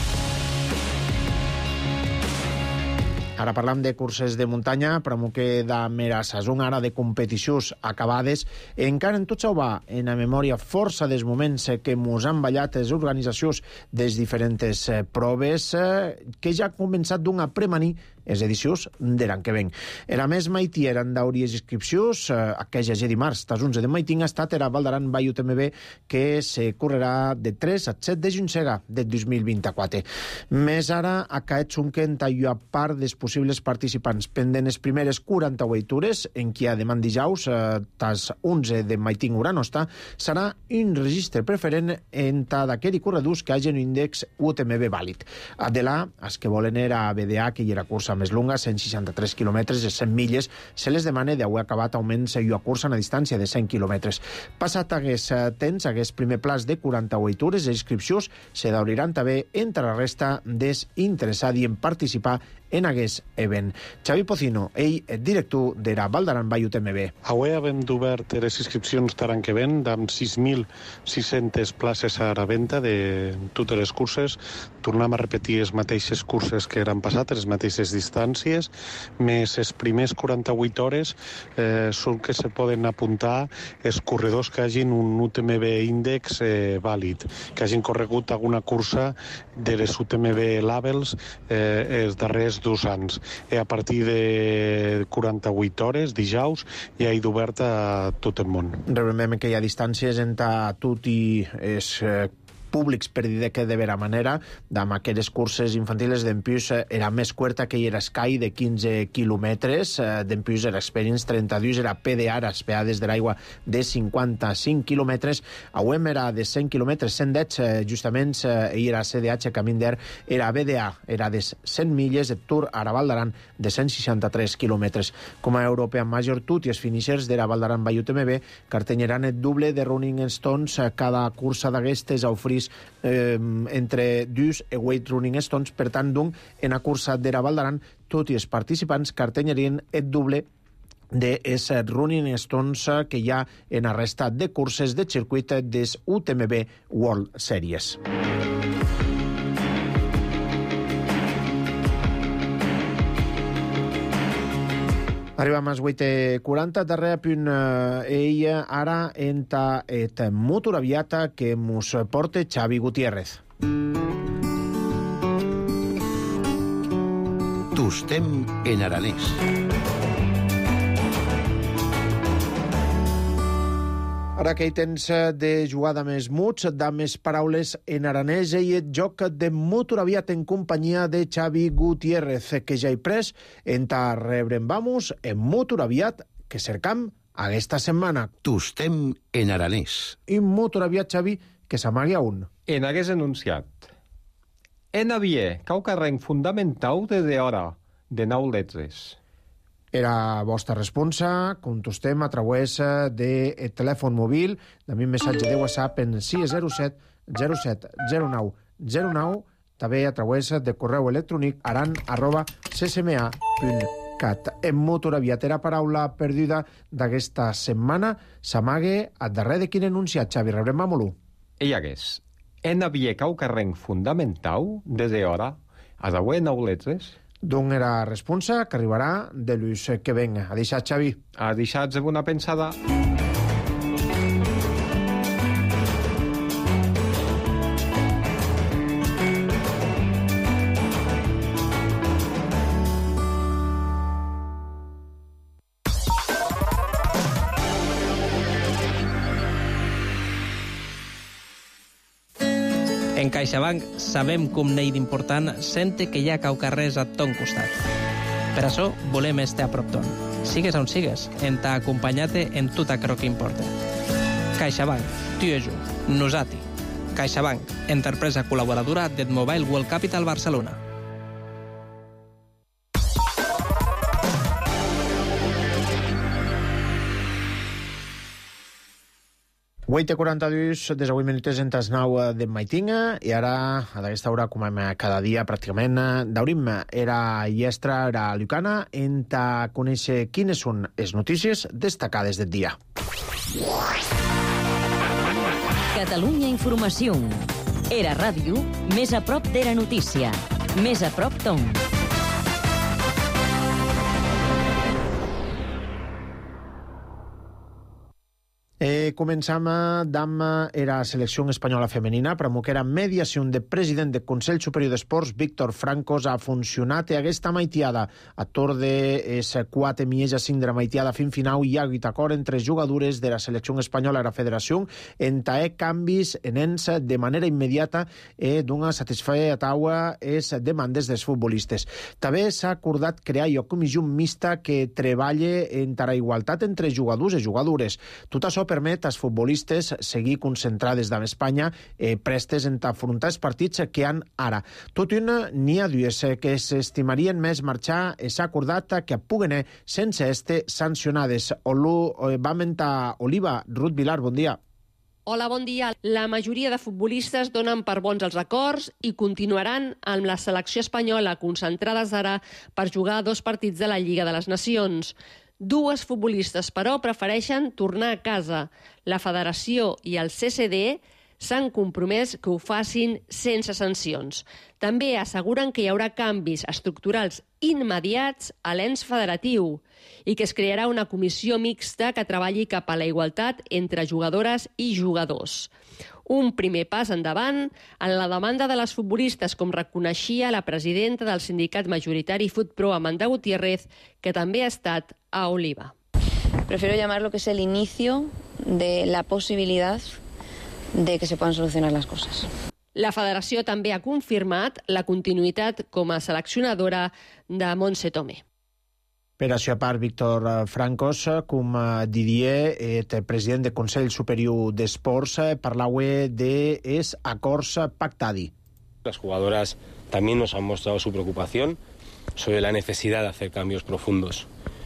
Ara parlam de curses de muntanya, però m'ho queda mera sason ara de competicions acabades. Encara en tot això va en la memòria força dels moments que mos han ballat les organitzacions des diferents proves que ja han començat d'una premanir les edicions de l'any que ven. Era més maití eren d'auries inscripcions, eh, aquella ja dimarts, tas onze de maití ha estat era Val d'Aran Vall U T M B, que se correrà de tres a set de juny de dos mil vint-i-quatre. Més ara, aquest un que en tallo a part d'exposició possibles participants. Pendent les primeres quaranta-vuit hores, en qui ha demant dijous, eh, tas onze de maiting uranosta, serà un registre preferent en ta d'aquest corredors que hagin un índex U T M B vàlid. De là, els que volen era a B D A, que hi era cursa més longa, cent seixanta-tres quilòmetres i cent milles, se les demana d'haver acabat almenys a cursa a distància de cent quilòmetres. Passat hagués temps, hagués primer plaç de quaranta-vuit hores, les inscripcions se d'obriran també entre la resta des interessats en participar en aquest event. Xavi Pocino, ell és director de la Val d'Aran Vall U T M B. Avui hem obert les inscripcions d'Aran que ven, amb sis mil sis-centes places a la venda de totes les curses. Tornem a repetir les mateixes curses que eren passades, les mateixes distàncies, més les primers quaranta-vuit hores eh, són que se poden apuntar els corredors que hagin un U T M B índex eh, vàlid, que hagin corregut alguna cursa de les U T M B Labels eh, els darrers dos anys. I a partir de quaranta-vuit hores, dijous, ja hi d'obert a tot el món. Realment que hi ha distàncies entre tot i els eh, públics, per dir que de vera manera, amb aquelles curses infantils d'Empús era més curta que hi era Sky de quinze quilòmetres, d'Empús era Experience trenta-dos, era P D A, les peades de l'aigua de cinquanta-cinc quilòmetres, a U E M era de cent quilòmetres, cent deu, justament, hi era C D H, Camí d'Air, era B D A, era de cent milles, de Tour a la Val d'Aran de cent seixanta-tres quilòmetres. Com a European Major, tot i els finishers de la Val d'Aran Vall U T M B cartenyaran el doble de Running Stones. Cada cursa d'aquestes a oferir Eh, entre dos e vuit Running Stones. Per tant, donc, en la cursa de la Val d'Aran, tots els participants cartenyarien el doble de els Running Stones que hi ha en la resta de curses de circuit des U T M B World Series. Arribem als vuit i quaranta, darrer punt ella ara entra et motor aviata que mos porta Xavi Gutiérrez. Tostem en aranès. Ara que hi tens de jugar de més muts, de més paraules en aranès, i el joc de motor aviat en companyia de Xavi Gutiérrez, que ja he pres en ta rebre'n vamos en motor aviat que cercam aquesta setmana. Tostem en aranès. I motor aviat, Xavi, que s'amagui a un. En hagués enunciat. En havia caucarrenc fundamental de d'hora, de nou letres. Era vostra responsa, contestem a través de telèfon mòbil, de mi missatge de WhatsApp en sis zero set zero set zero nou zero nou, també a través de correu electrònic aran arroba c s m a punt cat. En motor aviatera paraula perduda d'aquesta setmana s'amague a darrer de quin enunciat, Xavi, rebrem mamolú. Hi hagués. En havia caucarrenc fundamental de d'hora, a deu nou letres. D'on era responsa que arribarà de l'ús que venga. A deixat, Xavi. A deixats de bona pensada. En CaixaBank sabem com n'hi d'important sente que hi ha caucarrers a ton costat. Per això volem estar a prop ton. Sigues on sigues, en t'ha acompanyat-te en tot allò que importa. CaixaBank, tu i jo, nosati. CaixaBank, empresa col·laboradora del Mobile World Capital Barcelona. vuit i quaranta-dos, des de vuit minuts en tas nou de Maitinga, i ara, a aquesta hora, com cada dia, pràcticament, d'Aurim era Iestra, era Lucana, en ta conèixer quines són les notícies destacades del dia. Catalunya Informació. Era ràdio, més a prop d'era notícia. Més a prop ton. E començam amb la selecció espanyola femenina, per que era mediació de president del Consell Superior d'Esports, Víctor Francos, ha funcionat aquesta maitiada. A torn de es quatre milles a cinc de la maitiada fin final hi ha hagut acord entre jugadores de la selecció espanyola i la federació en taer canvis en ens de manera immediata e d'una satisfer a taua es demandes dels futbolistes. També s'ha acordat crear una comissió mixta que treballe en la igualtat entre jugadors i jugadores. Tot això permet als futbolistes seguir concentrades d'en Espanya eh, prestes en afrontar els partits que han ara. Tot i una, n'hi ha dues que s'estimarien més marxar i s'ha acordat que puguen sense este sancionades. Olu, eh, va mentar Oliva. Ruth Vilar, bon dia. Hola, bon dia. La majoria de futbolistes donen per bons els acords i continuaran amb la selecció espanyola concentrades ara per jugar dos partits de la Lliga de les Nacions. Dues futbolistes, però, prefereixen tornar a casa. La Federació i el C C D s'han compromès que ho facin sense sancions. També asseguren que hi haurà canvis estructurals immediats a l'ens federatiu i que es crearà una comissió mixta que treballi cap a la igualtat entre jugadores i jugadors. Un primer pas endavant en la demanda de les futbolistes, com reconeixia la presidenta del sindicat majoritari FutPro, Amanda Gutiérrez, que també ha estat a Oliva. Prefiero llamar lo que es el inicio de la posibilidad de que se puedan solucionar las cosas. La federació també ha confirmat la continuïtat com a seleccionadora de Montse Tomé. Per això, a part, Víctor Francos, com diria el president del Consell Superior d'Esports, parlava dels acords pactadi. Las jugadoras también nos han mostrado su preocupación sobre la necesidad de hacer cambios profundos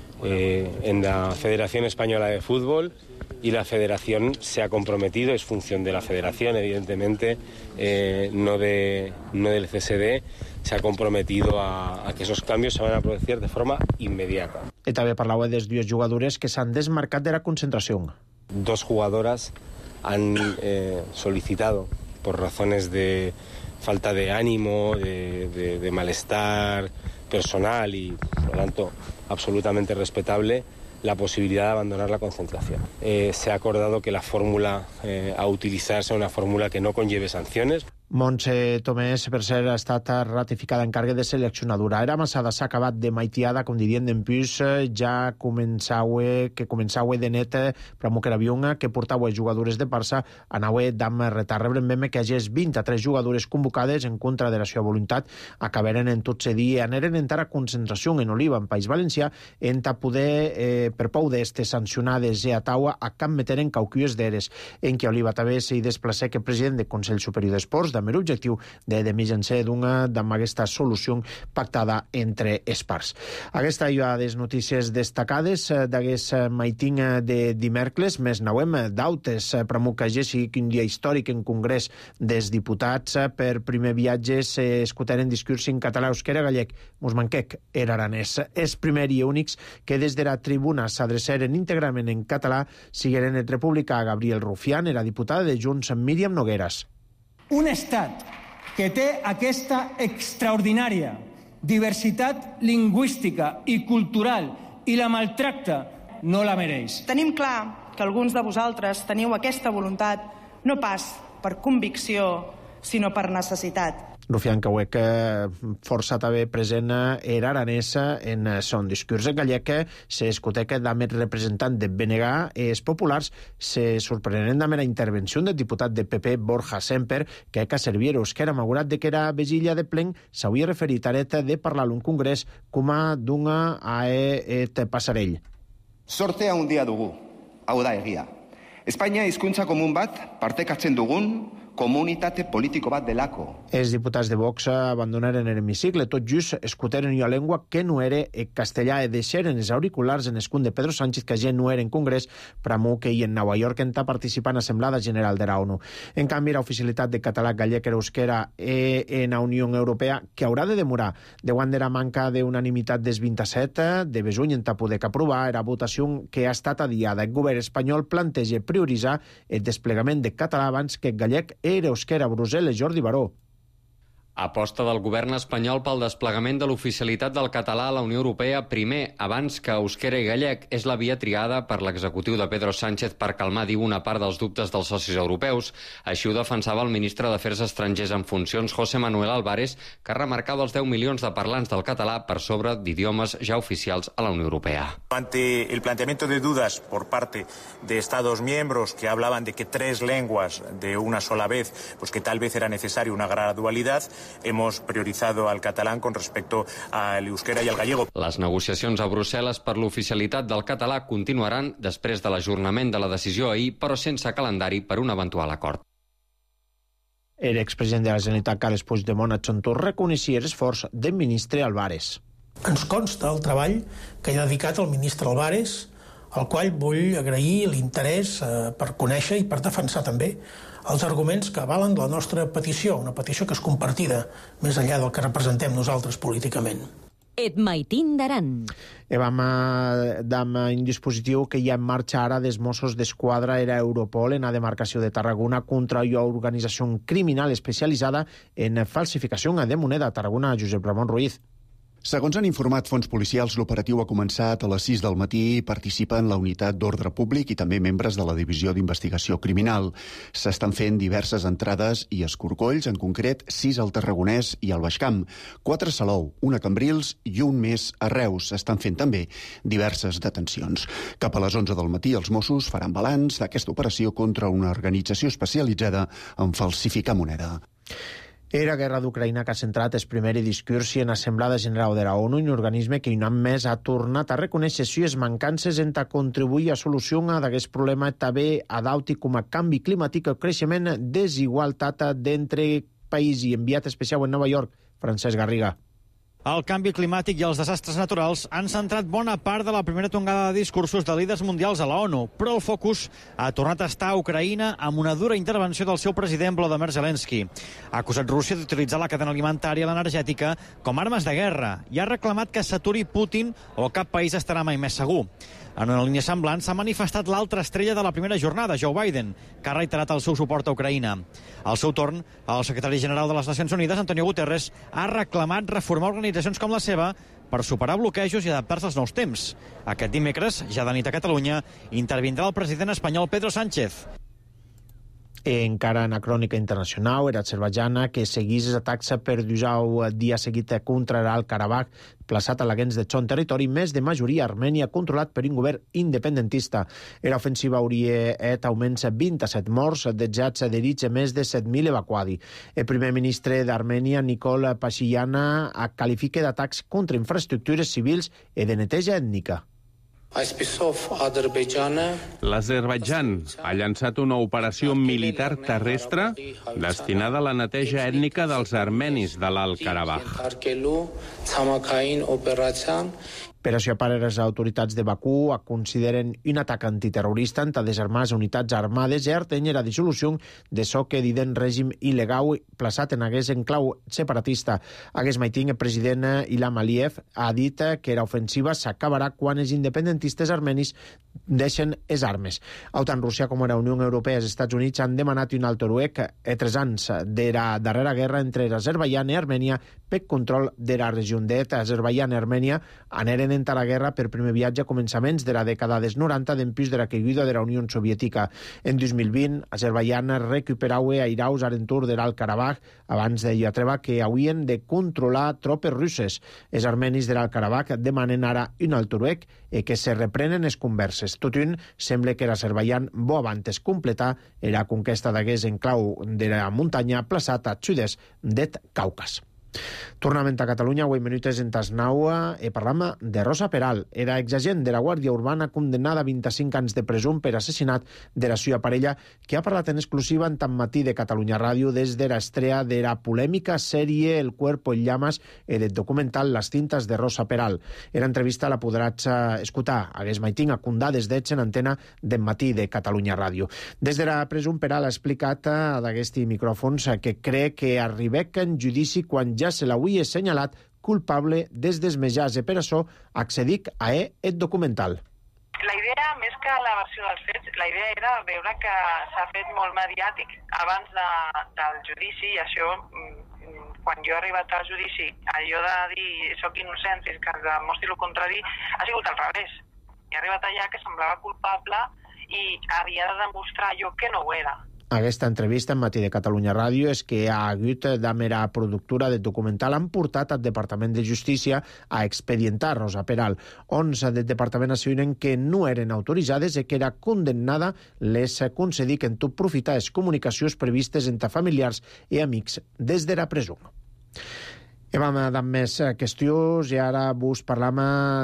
eh, en la Federación Española de Fútbol, y la Federación se ha comprometido, es función de la Federación, evidentemente, eh, no, de, no del C S D, se ha comprometido a, a que esos cambios se van a producir de forma inmediata. I també parlava dels dues jugadores que s'han desmarcat de la concentració. Dos jugadoras han eh, solicitado, por razones de falta de ánimo, de, de, de malestar personal y, por lo tanto, absolutamente respetable, la posibilidad de abandonar la concentración. Eh, se ha acordado que la fórmula eh, a utilizar sea una fórmula que no conlleve sanciones. Montse Tomés, per cert, ha estat ratificada en càrrec de seleccionadora. Era Massada s'ha acabat de maitiada, com dirien d'en Puig, ja començava, que començava de net per a que avió que portava jugadores de Barça, anava d'am retard. Rebrem que hagés vint-i-tres jugadores convocades en contra de la seva voluntat, acabaren en tot cedir, aneren en a concentració en Oliva, en País Valencià, en ta poder, eh, per pau d'estes sancionades i a taua, a cap meter en cauquies d'eres, en què Oliva també s'hi desplacé que president del Consell Superior d'Esports, amb l'objectiu de demitjancer d'una amb aquesta solució pactada entre els parts. Aquesta hi ha les notícies destacades d'aquest maiting de dimecres, més nauem d'autes, per que sigui un dia històric en Congrés dels Diputats. Per primer viatge s'escutaren discurs en català, euskera, gallec, mosmanquec, era aranès. És primer i únics que des de la tribuna s'adreceren íntegrament en català sigueren el republicà Gabriel Rufián, era diputada de Junts, Míriam Nogueras. Un estat que té aquesta extraordinària diversitat lingüística i cultural i la maltracta no la mereix. Tenim clar que alguns de vosaltres teniu aquesta voluntat no pas per convicció, sinó per necessitat. Rufián Cauec força també present era aranesa en son discurs en gallec. S'escuta que també representant de B N G els populars se sorprenen amb la intervenció del diputat de P P Borja Semper, que a servir euskera magurat de que era vigília de plen s'havia referit ara de parlar un congrés com a d'una a et passarell. Sortea handia dugu, hau da egia. Espainia hizkuntza komun bat partekatzen dugun komunitate politiko bat delako. Els diputats de Vox abandonaren l'hemicicle, tot just escuteren una llengua que no era el castellà i deixaren els auriculars en escunt de Pedro Sánchez, que ja no era en Congrés, però que hi en Nova York està participant a l'Assemblada General de la ONU. En canvi, l'oficialitat de català, gallec, euskera en la Unió Europea, que haurà de demorar davant de la manca d'unanimitat dels vint-i-set de besuny en poder aprovar la votació que ha estat adiada. El govern espanyol planteja prioritzar el desplegament de català abans que el gallec era euskera. Brussel·les, Jordi Baró. Aposta del govern espanyol pel desplegament de l'oficialitat del català a la Unió Europea primer, abans que euskera i gallec. És la via triada per l'executiu de Pedro Sánchez per calmar, diu, una part dels dubtes dels socis europeus. Així ho defensava el ministre d'Afers Estrangers en funcions, José Manuel Álvarez, que remarcava els deu milions de parlants del català per sobre d'idiomes ja oficials a la Unió Europea. Ante el planteamiento de dudas por parte de Estados miembros que hablaban de que tres lenguas de una sola vez, pues que tal vez era necesaria una gradualidad, hemos priorizado al catalán con respecto al euskera y al gallego. Les negociacions a Brussel·les per l'oficialitat del català continuaran després de l'ajornament de la decisió ahir, però sense calendari per un eventual acord. El expresident de la Generalitat, Carles Puigdemont, a Xontur, reconeixia l'esforç del ministre Álvarez. Ens consta el treball que hi ha dedicat el ministre Álvarez, al qual vull agrair l'interès eh, per conèixer i per defensar també els arguments que avalen la nostra petició, una petició que és compartida més enllà del que representem nosaltres políticament. Et maitin d'Aran. E vam d'un dispositiu que hi ha en marxa ara dels Mossos d'Esquadra era Europol en la demarcació de Tarragona contra una organització criminal especialitzada en falsificació de moneda. Tarragona, Josep Ramon Ruiz. Segons han informat fons policials, l'operatiu ha començat a les sis del matí i participen la unitat d'ordre públic i també membres de la divisió d'investigació criminal. S'estan fent diverses entrades i escorcolls, en concret sis al Tarragonès i al Baix Camp, quatre a Salou, una a Cambrils i un més a Reus. S'estan fent també diverses detencions. Cap a les onze del matí els Mossos faran balanç d'aquesta operació contra una organització especialitzada en falsificar moneda. Era guerra d'Ucraïna que ha centrat el primer discurs en l'Assemblea General de la ONU, un organisme que un any més ha tornat a reconèixer les mancances en a contribuir a solucionar d'aquest problema també adauti com a canvi climàtic o creixement desigualtat d'entre país i enviat especial en Nova York, Francesc Garriga. El canvi climàtic i els desastres naturals han centrat bona part de la primera tongada de discursos de líders mundials a la ONU, però el focus ha tornat a estar a Ucraïna amb una dura intervenció del seu president Volodymyr Zelensky. Ha acusat Rússia d'utilitzar la cadena alimentària i l'energètica com armes de guerra i ha reclamat que s'aturi Putin o cap país estarà mai més segur. En una línia semblant s'ha manifestat l'altra estrella de la primera jornada, Joe Biden, que ha reiterat el seu suport a Ucraïna. Al seu torn, el secretari general de les Nacions Unides, Antonio Guterres, ha reclamat reformar organitzacions com la seva per superar bloquejos i adaptar-se als nous temps. Aquest dimecres, ja de nit a Catalunya, intervindrà el president espanyol Pedro Sánchez. Encara en la crònica internacional, era azerbaijana que seguís els atacs per dusau dia seguit contra el Karabakh, plaçat a l'Agens de Chon, territori més de majoria armènia controlat per un govern independentista. Era ofensiva hauria et augments vint-i-set morts, desjats adherits a més de set mil evacuadi. El primer ministre d'Armènia, Nikol Pashinyan, qualifica d'atacs contra infraestructures civils i de neteja ètnica. L'Azerbaidjan ha llançat una operació militar terrestre destinada a la neteja ètnica dels armenis de l'Alt Karabakh. Per això, per les autoritats de Bakú consideren un atac antiterrorista en desarmar les unitats armades i artenyer la dissolució de so que diden règim il·legal plaçat en aquest enclau separatista. Aquest matí, el president Ilham Aliyev ha dit que la ofensiva s'acabarà quan els independentistes armenis deixen les armes. Tant Rússia com la Unió Europea i els Estats Units han demanat un alto noruec a tres anys de la darrera guerra entre l'Azerbaidjan i Armènia per control de la regió. Det, Azerbaidjan i Armènia aneren a la guerra per primer viatge a començaments de la dècada dels noranta d'empís de la caiguda de la Unió Soviètica. En dos mil vint, Azerbaidjan recuperava airaus a l'entorn de l'Alt Karabakh abans de Yatreva que haurien de controlar tropes russes. Els armenis de l'Alt Karabakh demanen ara un alt noruec i que se reprenen les converses. Tot un sembla que l'Azerbaidjan bo abans completar la conquesta d'aquest enclau de la muntanya plaçat a sud-est del Caucas. Tornament a Catalunya, avui minutes en Tasnaua, i parlam de Rosa Peral. Era exagent de la Guàrdia Urbana condemnada a vint-i-cinc anys de presó per assassinat de la seva parella, que ha parlat en exclusiva en Tan Matí de Catalunya Ràdio des de l'estrena de la polèmica sèrie El cuerpo en llamas i del documental Las cintas de Rosa Peral. Era entrevista la podràs escoltar aquest matí a Condades d'Ets en antena d'en Matí de Catalunya Ràdio. Des de la presó, Peral ha explicat a d'aquests micròfons que cree que arribec en judici quan ja se l'avui assenyalat culpable des dels mitjans i per això accedic a el documental. La idea, més que la versió dels fets, la idea era veure que s'ha fet molt mediàtic abans de, del judici i això quan jo he arribat al judici, allò de dir soc innocent fins que ens demostri el contrari, ha sigut al revés. He arribat allà que semblava culpable i havia de demostrar jo que no ho era. Aquesta entrevista en Matí de Catalunya Ràdio és que a hagut d'amera productora de documental han portat al Departament de Justícia a expedientar Rosa Peral. Onze del departament asseguren que no eren autoritzades i que era condemnada les concedir que en tot aprofitar les comunicacions previstes entre familiars i amics des de la presó. I vam anar amb més qüestions i ara vos parlam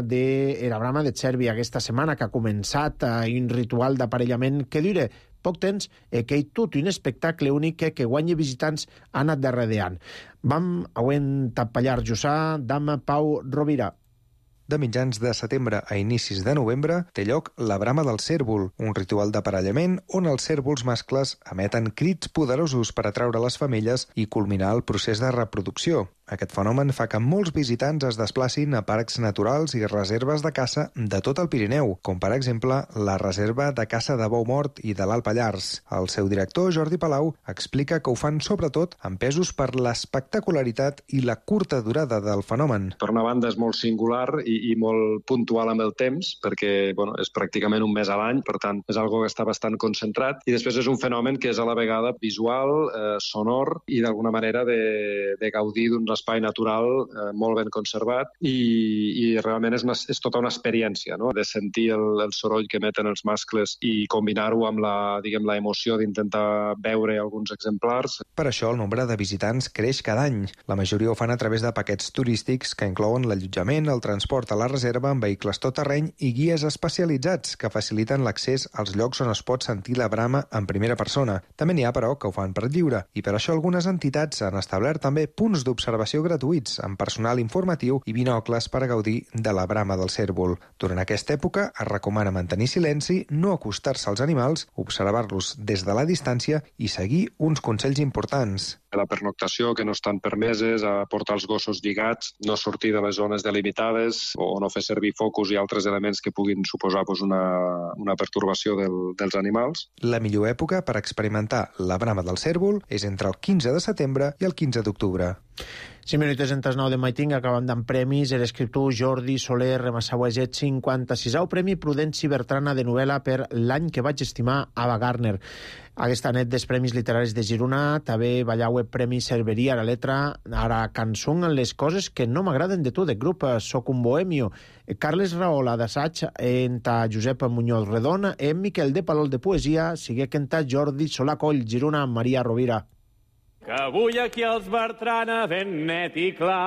de la brama de Xervi aquesta setmana que ha començat un ritual d'aparellament que dura poc temps i que hi tot un espectacle únic que guanyi visitants ha anat darrere. Vam avui tapallar Jussà d'Am Pau Rovira. De mitjans de setembre a inicis de novembre té lloc la brama del cérvol, un ritual d'aparellament on els cérvols mascles emeten crits poderosos per atraure les femelles i culminar el procés de reproducció. Aquest fenomen fa que molts visitants es desplacin a parcs naturals i reserves de caça de tot el Pirineu, com per exemple la reserva de caça de bou mort i de l'Alt Pallars. El seu director, Jordi Palau, explica que ho fan sobretot empesos per l'espectacularitat i la curta durada del fenomen. Per una banda és molt singular i, i molt puntual amb el temps, perquè bueno, és pràcticament un mes a l'any, per tant és algo que està bastant concentrat, i després és un fenomen que és a la vegada visual, eh, sonor i d'alguna manera de, de gaudir d'un espai natural eh, molt ben conservat i, i realment és, una, és tota una experiència, no? De sentir el, el soroll que emeten els mascles i combinar-ho amb la, diguem, la emoció d'intentar veure alguns exemplars. Per això el nombre de visitants creix cada any. La majoria ho fan a través de paquets turístics que inclouen l'allotjament, el transport a la reserva amb vehicles tot terreny i guies especialitzats que faciliten l'accés als llocs on es pot sentir la brama en primera persona. També n'hi ha, però, que ho fan per lliure i per això algunes entitats han establert també punts d'observació gratuïts amb personal informatiu i binocles per a gaudir de la brama del cérvol. Durant aquesta època es recomana mantenir silenci, no acostar-se als animals, observar-los des de la distància i seguir uns consells importants. La pernoctació, que no estan permeses, a portar els gossos lligats, no sortir de les zones delimitades o no fer servir focus i altres elements que puguin suposar pues, una, una pertorbació del, dels animals. La millor època per experimentar la brama del cérvol és entre el quinze de setembre i el quinze d'octubre. cinc minuts en tas nou de Maiting, acabant amb premis. L'escriptor Jordi Soler Remassaueget, cinquanta-sisau Premi Prudenci Bertrana de novel·la per L'any que vaig estimar Ava Gardner. Aquesta net dels Premis Literaris de Girona també ballaue Premi Cerveria a la letra a la cançó en les coses que no m'agraden de tu, de grup Soc un bohemio. Carles Rahola d'assaig enta Josep Muñoz Redon, en Miquel de Palol de poesia, sigue canta Jordi Solà Coll, Girona, Maria Rovira. Que avui aquí els Bertrana ben net i clar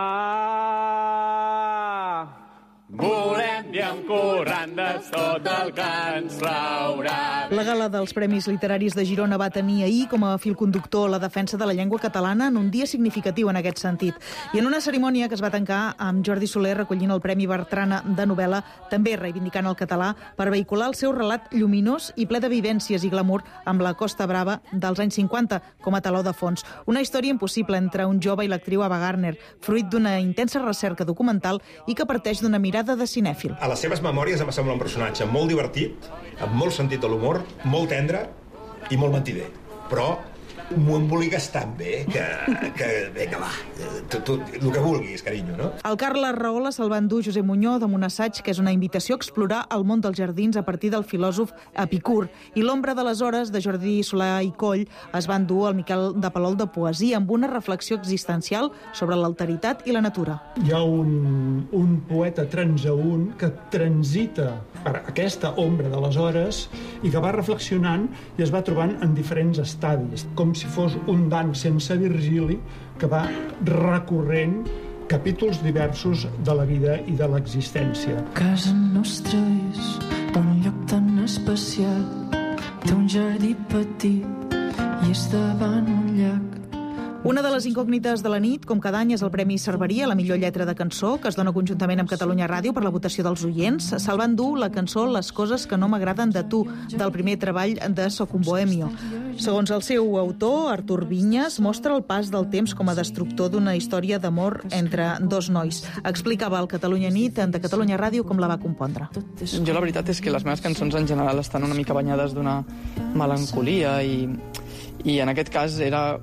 volem dir amb corrandes tot el que ens traurà. La gala dels Premis Literaris de Girona va tenir ahir com a fil conductor la defensa de la llengua catalana en un dia significatiu en aquest sentit. I en una cerimònia que es va tancar amb Jordi Soler recollint el Premi Bertrana de novel·la, també reivindicant el català per vehicular el seu relat lluminós i ple de vivències i glamour amb la Costa Brava dels anys cinquanta com a taló de fons. Una història impossible entre un jove i l'actriu Ava Gardner, fruit d'una intensa recerca documental i que parteix d'una mirada de cinèfil. A les seves memòries em sembla un personatge molt divertit, amb molt sentit de l'humor, molt tendre i molt mentider. Però m'ho emboliques tan bé que, que vinga, va, tu, tu, el que vulguis, carinyo, no? El Carles Rahola se'l va endur Josep Muñoz amb un assaig que és una invitació a explorar el món dels jardins a partir del filòsof Epicur. I l'ombra de les hores de Jordi Solà i Coll es va endur el Miquel de Palol de poesia amb una reflexió existencial sobre l'alteritat i la natura. Hi ha un, un poeta transeünt que transita per aquesta ombra de les hores i que va reflexionant i es va trobant en diferents estadis, com si fos un Dan sense Virgili que va recorrent capítols diversos de la vida i de l'existència. Casa nostra és un lloc tan especial, té un jardí petit i és davant un llac. Una de les incògnites de la nit, com cada any, és el Premi Cerveria, la millor lletra de cançó, que es dona conjuntament amb Catalunya Ràdio per la votació dels oients. Se'l van dur la cançó Les coses que no m'agraden de tu, del primer treball de Soc un bohemio. Segons el seu autor, Artur Vinyes, mostra el pas del temps com a destructor d'una història d'amor entre dos nois. Explicava al Catalunya Nit de Catalunya Ràdio com la va compondre. Jo la veritat és que les meves cançons en general estan una mica banyades d'una melancolia i, i en aquest cas era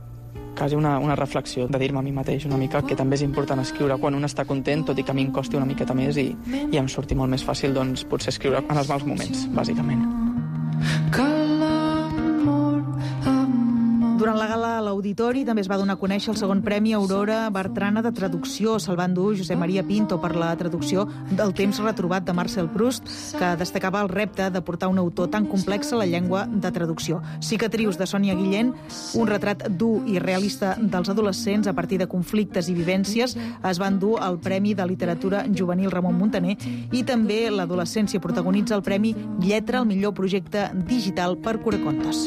quasi una, una reflexió de dir-me a mi mateix una mica que també és important escriure quan un està content, tot i que a mi em costi una miqueta més i, i em surti molt més fàcil doncs, potser escriure en els mals moments, bàsicament. Durant la gala a l'Auditori també es va donar a conèixer el segon Premi Aurora Bertrana de Traducció. Se'l va endur Josep Maria Pinto per la traducció del Temps retrobat de Marcel Proust, que destacava el repte de portar un autor tan complex a la llengua de traducció. Cicatrius, de Sònia Guillén, un retrat dur i realista dels adolescents a partir de conflictes i vivències, es va endur el Premi de Literatura Juvenil Ramon Muntaner, i també l'adolescència protagonitza el Premi Lletra, el millor projecte digital per Coracontes.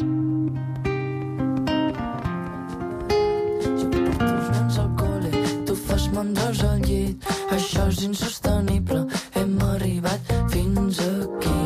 Mandres al llit, això és insostenible, hem arribat fins aquí.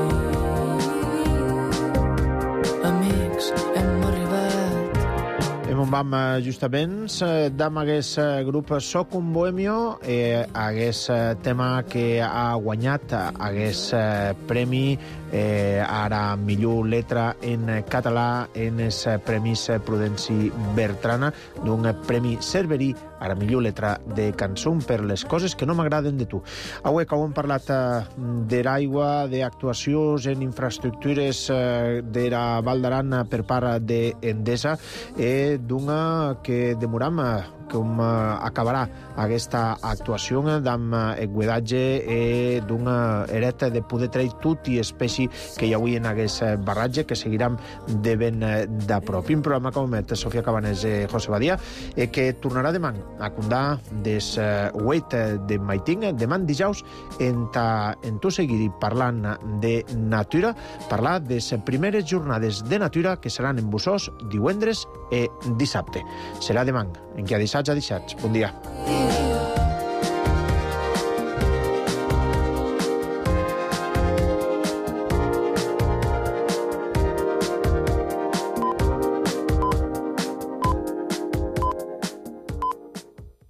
Amics, hem arribat. Hem on vam justament, dam hagués grup Soc un Bohemio, eh, hagués tema que ha guanyat, hagués premi eh, ara millor letra en català en els Premis Prudenci Bertrana, d'un premi Cerverí ara millor letra de cançó per les coses que no m'agraden de tu. Avui que hem parlat de l'aigua, d'actuacions en infraestructures de la Val d'Aran per part d'Endesa, eh, d'una que demoram com acabarà aquesta actuació d'am guidatge eh, d'una eret de poder treure tot i espècie que hi avui en aquest barratge que seguiram de ben de prop. Un programa com el Sofia Cabanés i José Badia eh, que tornarà demà a condar des huit de maiting, demà dijous en, ta, en tu seguir parlant de natura, parlar de les primeres jornades de natura que seran en Bussós divendres i dissabte. Serà demà, en què a dissabte a dissabte. Bon dia.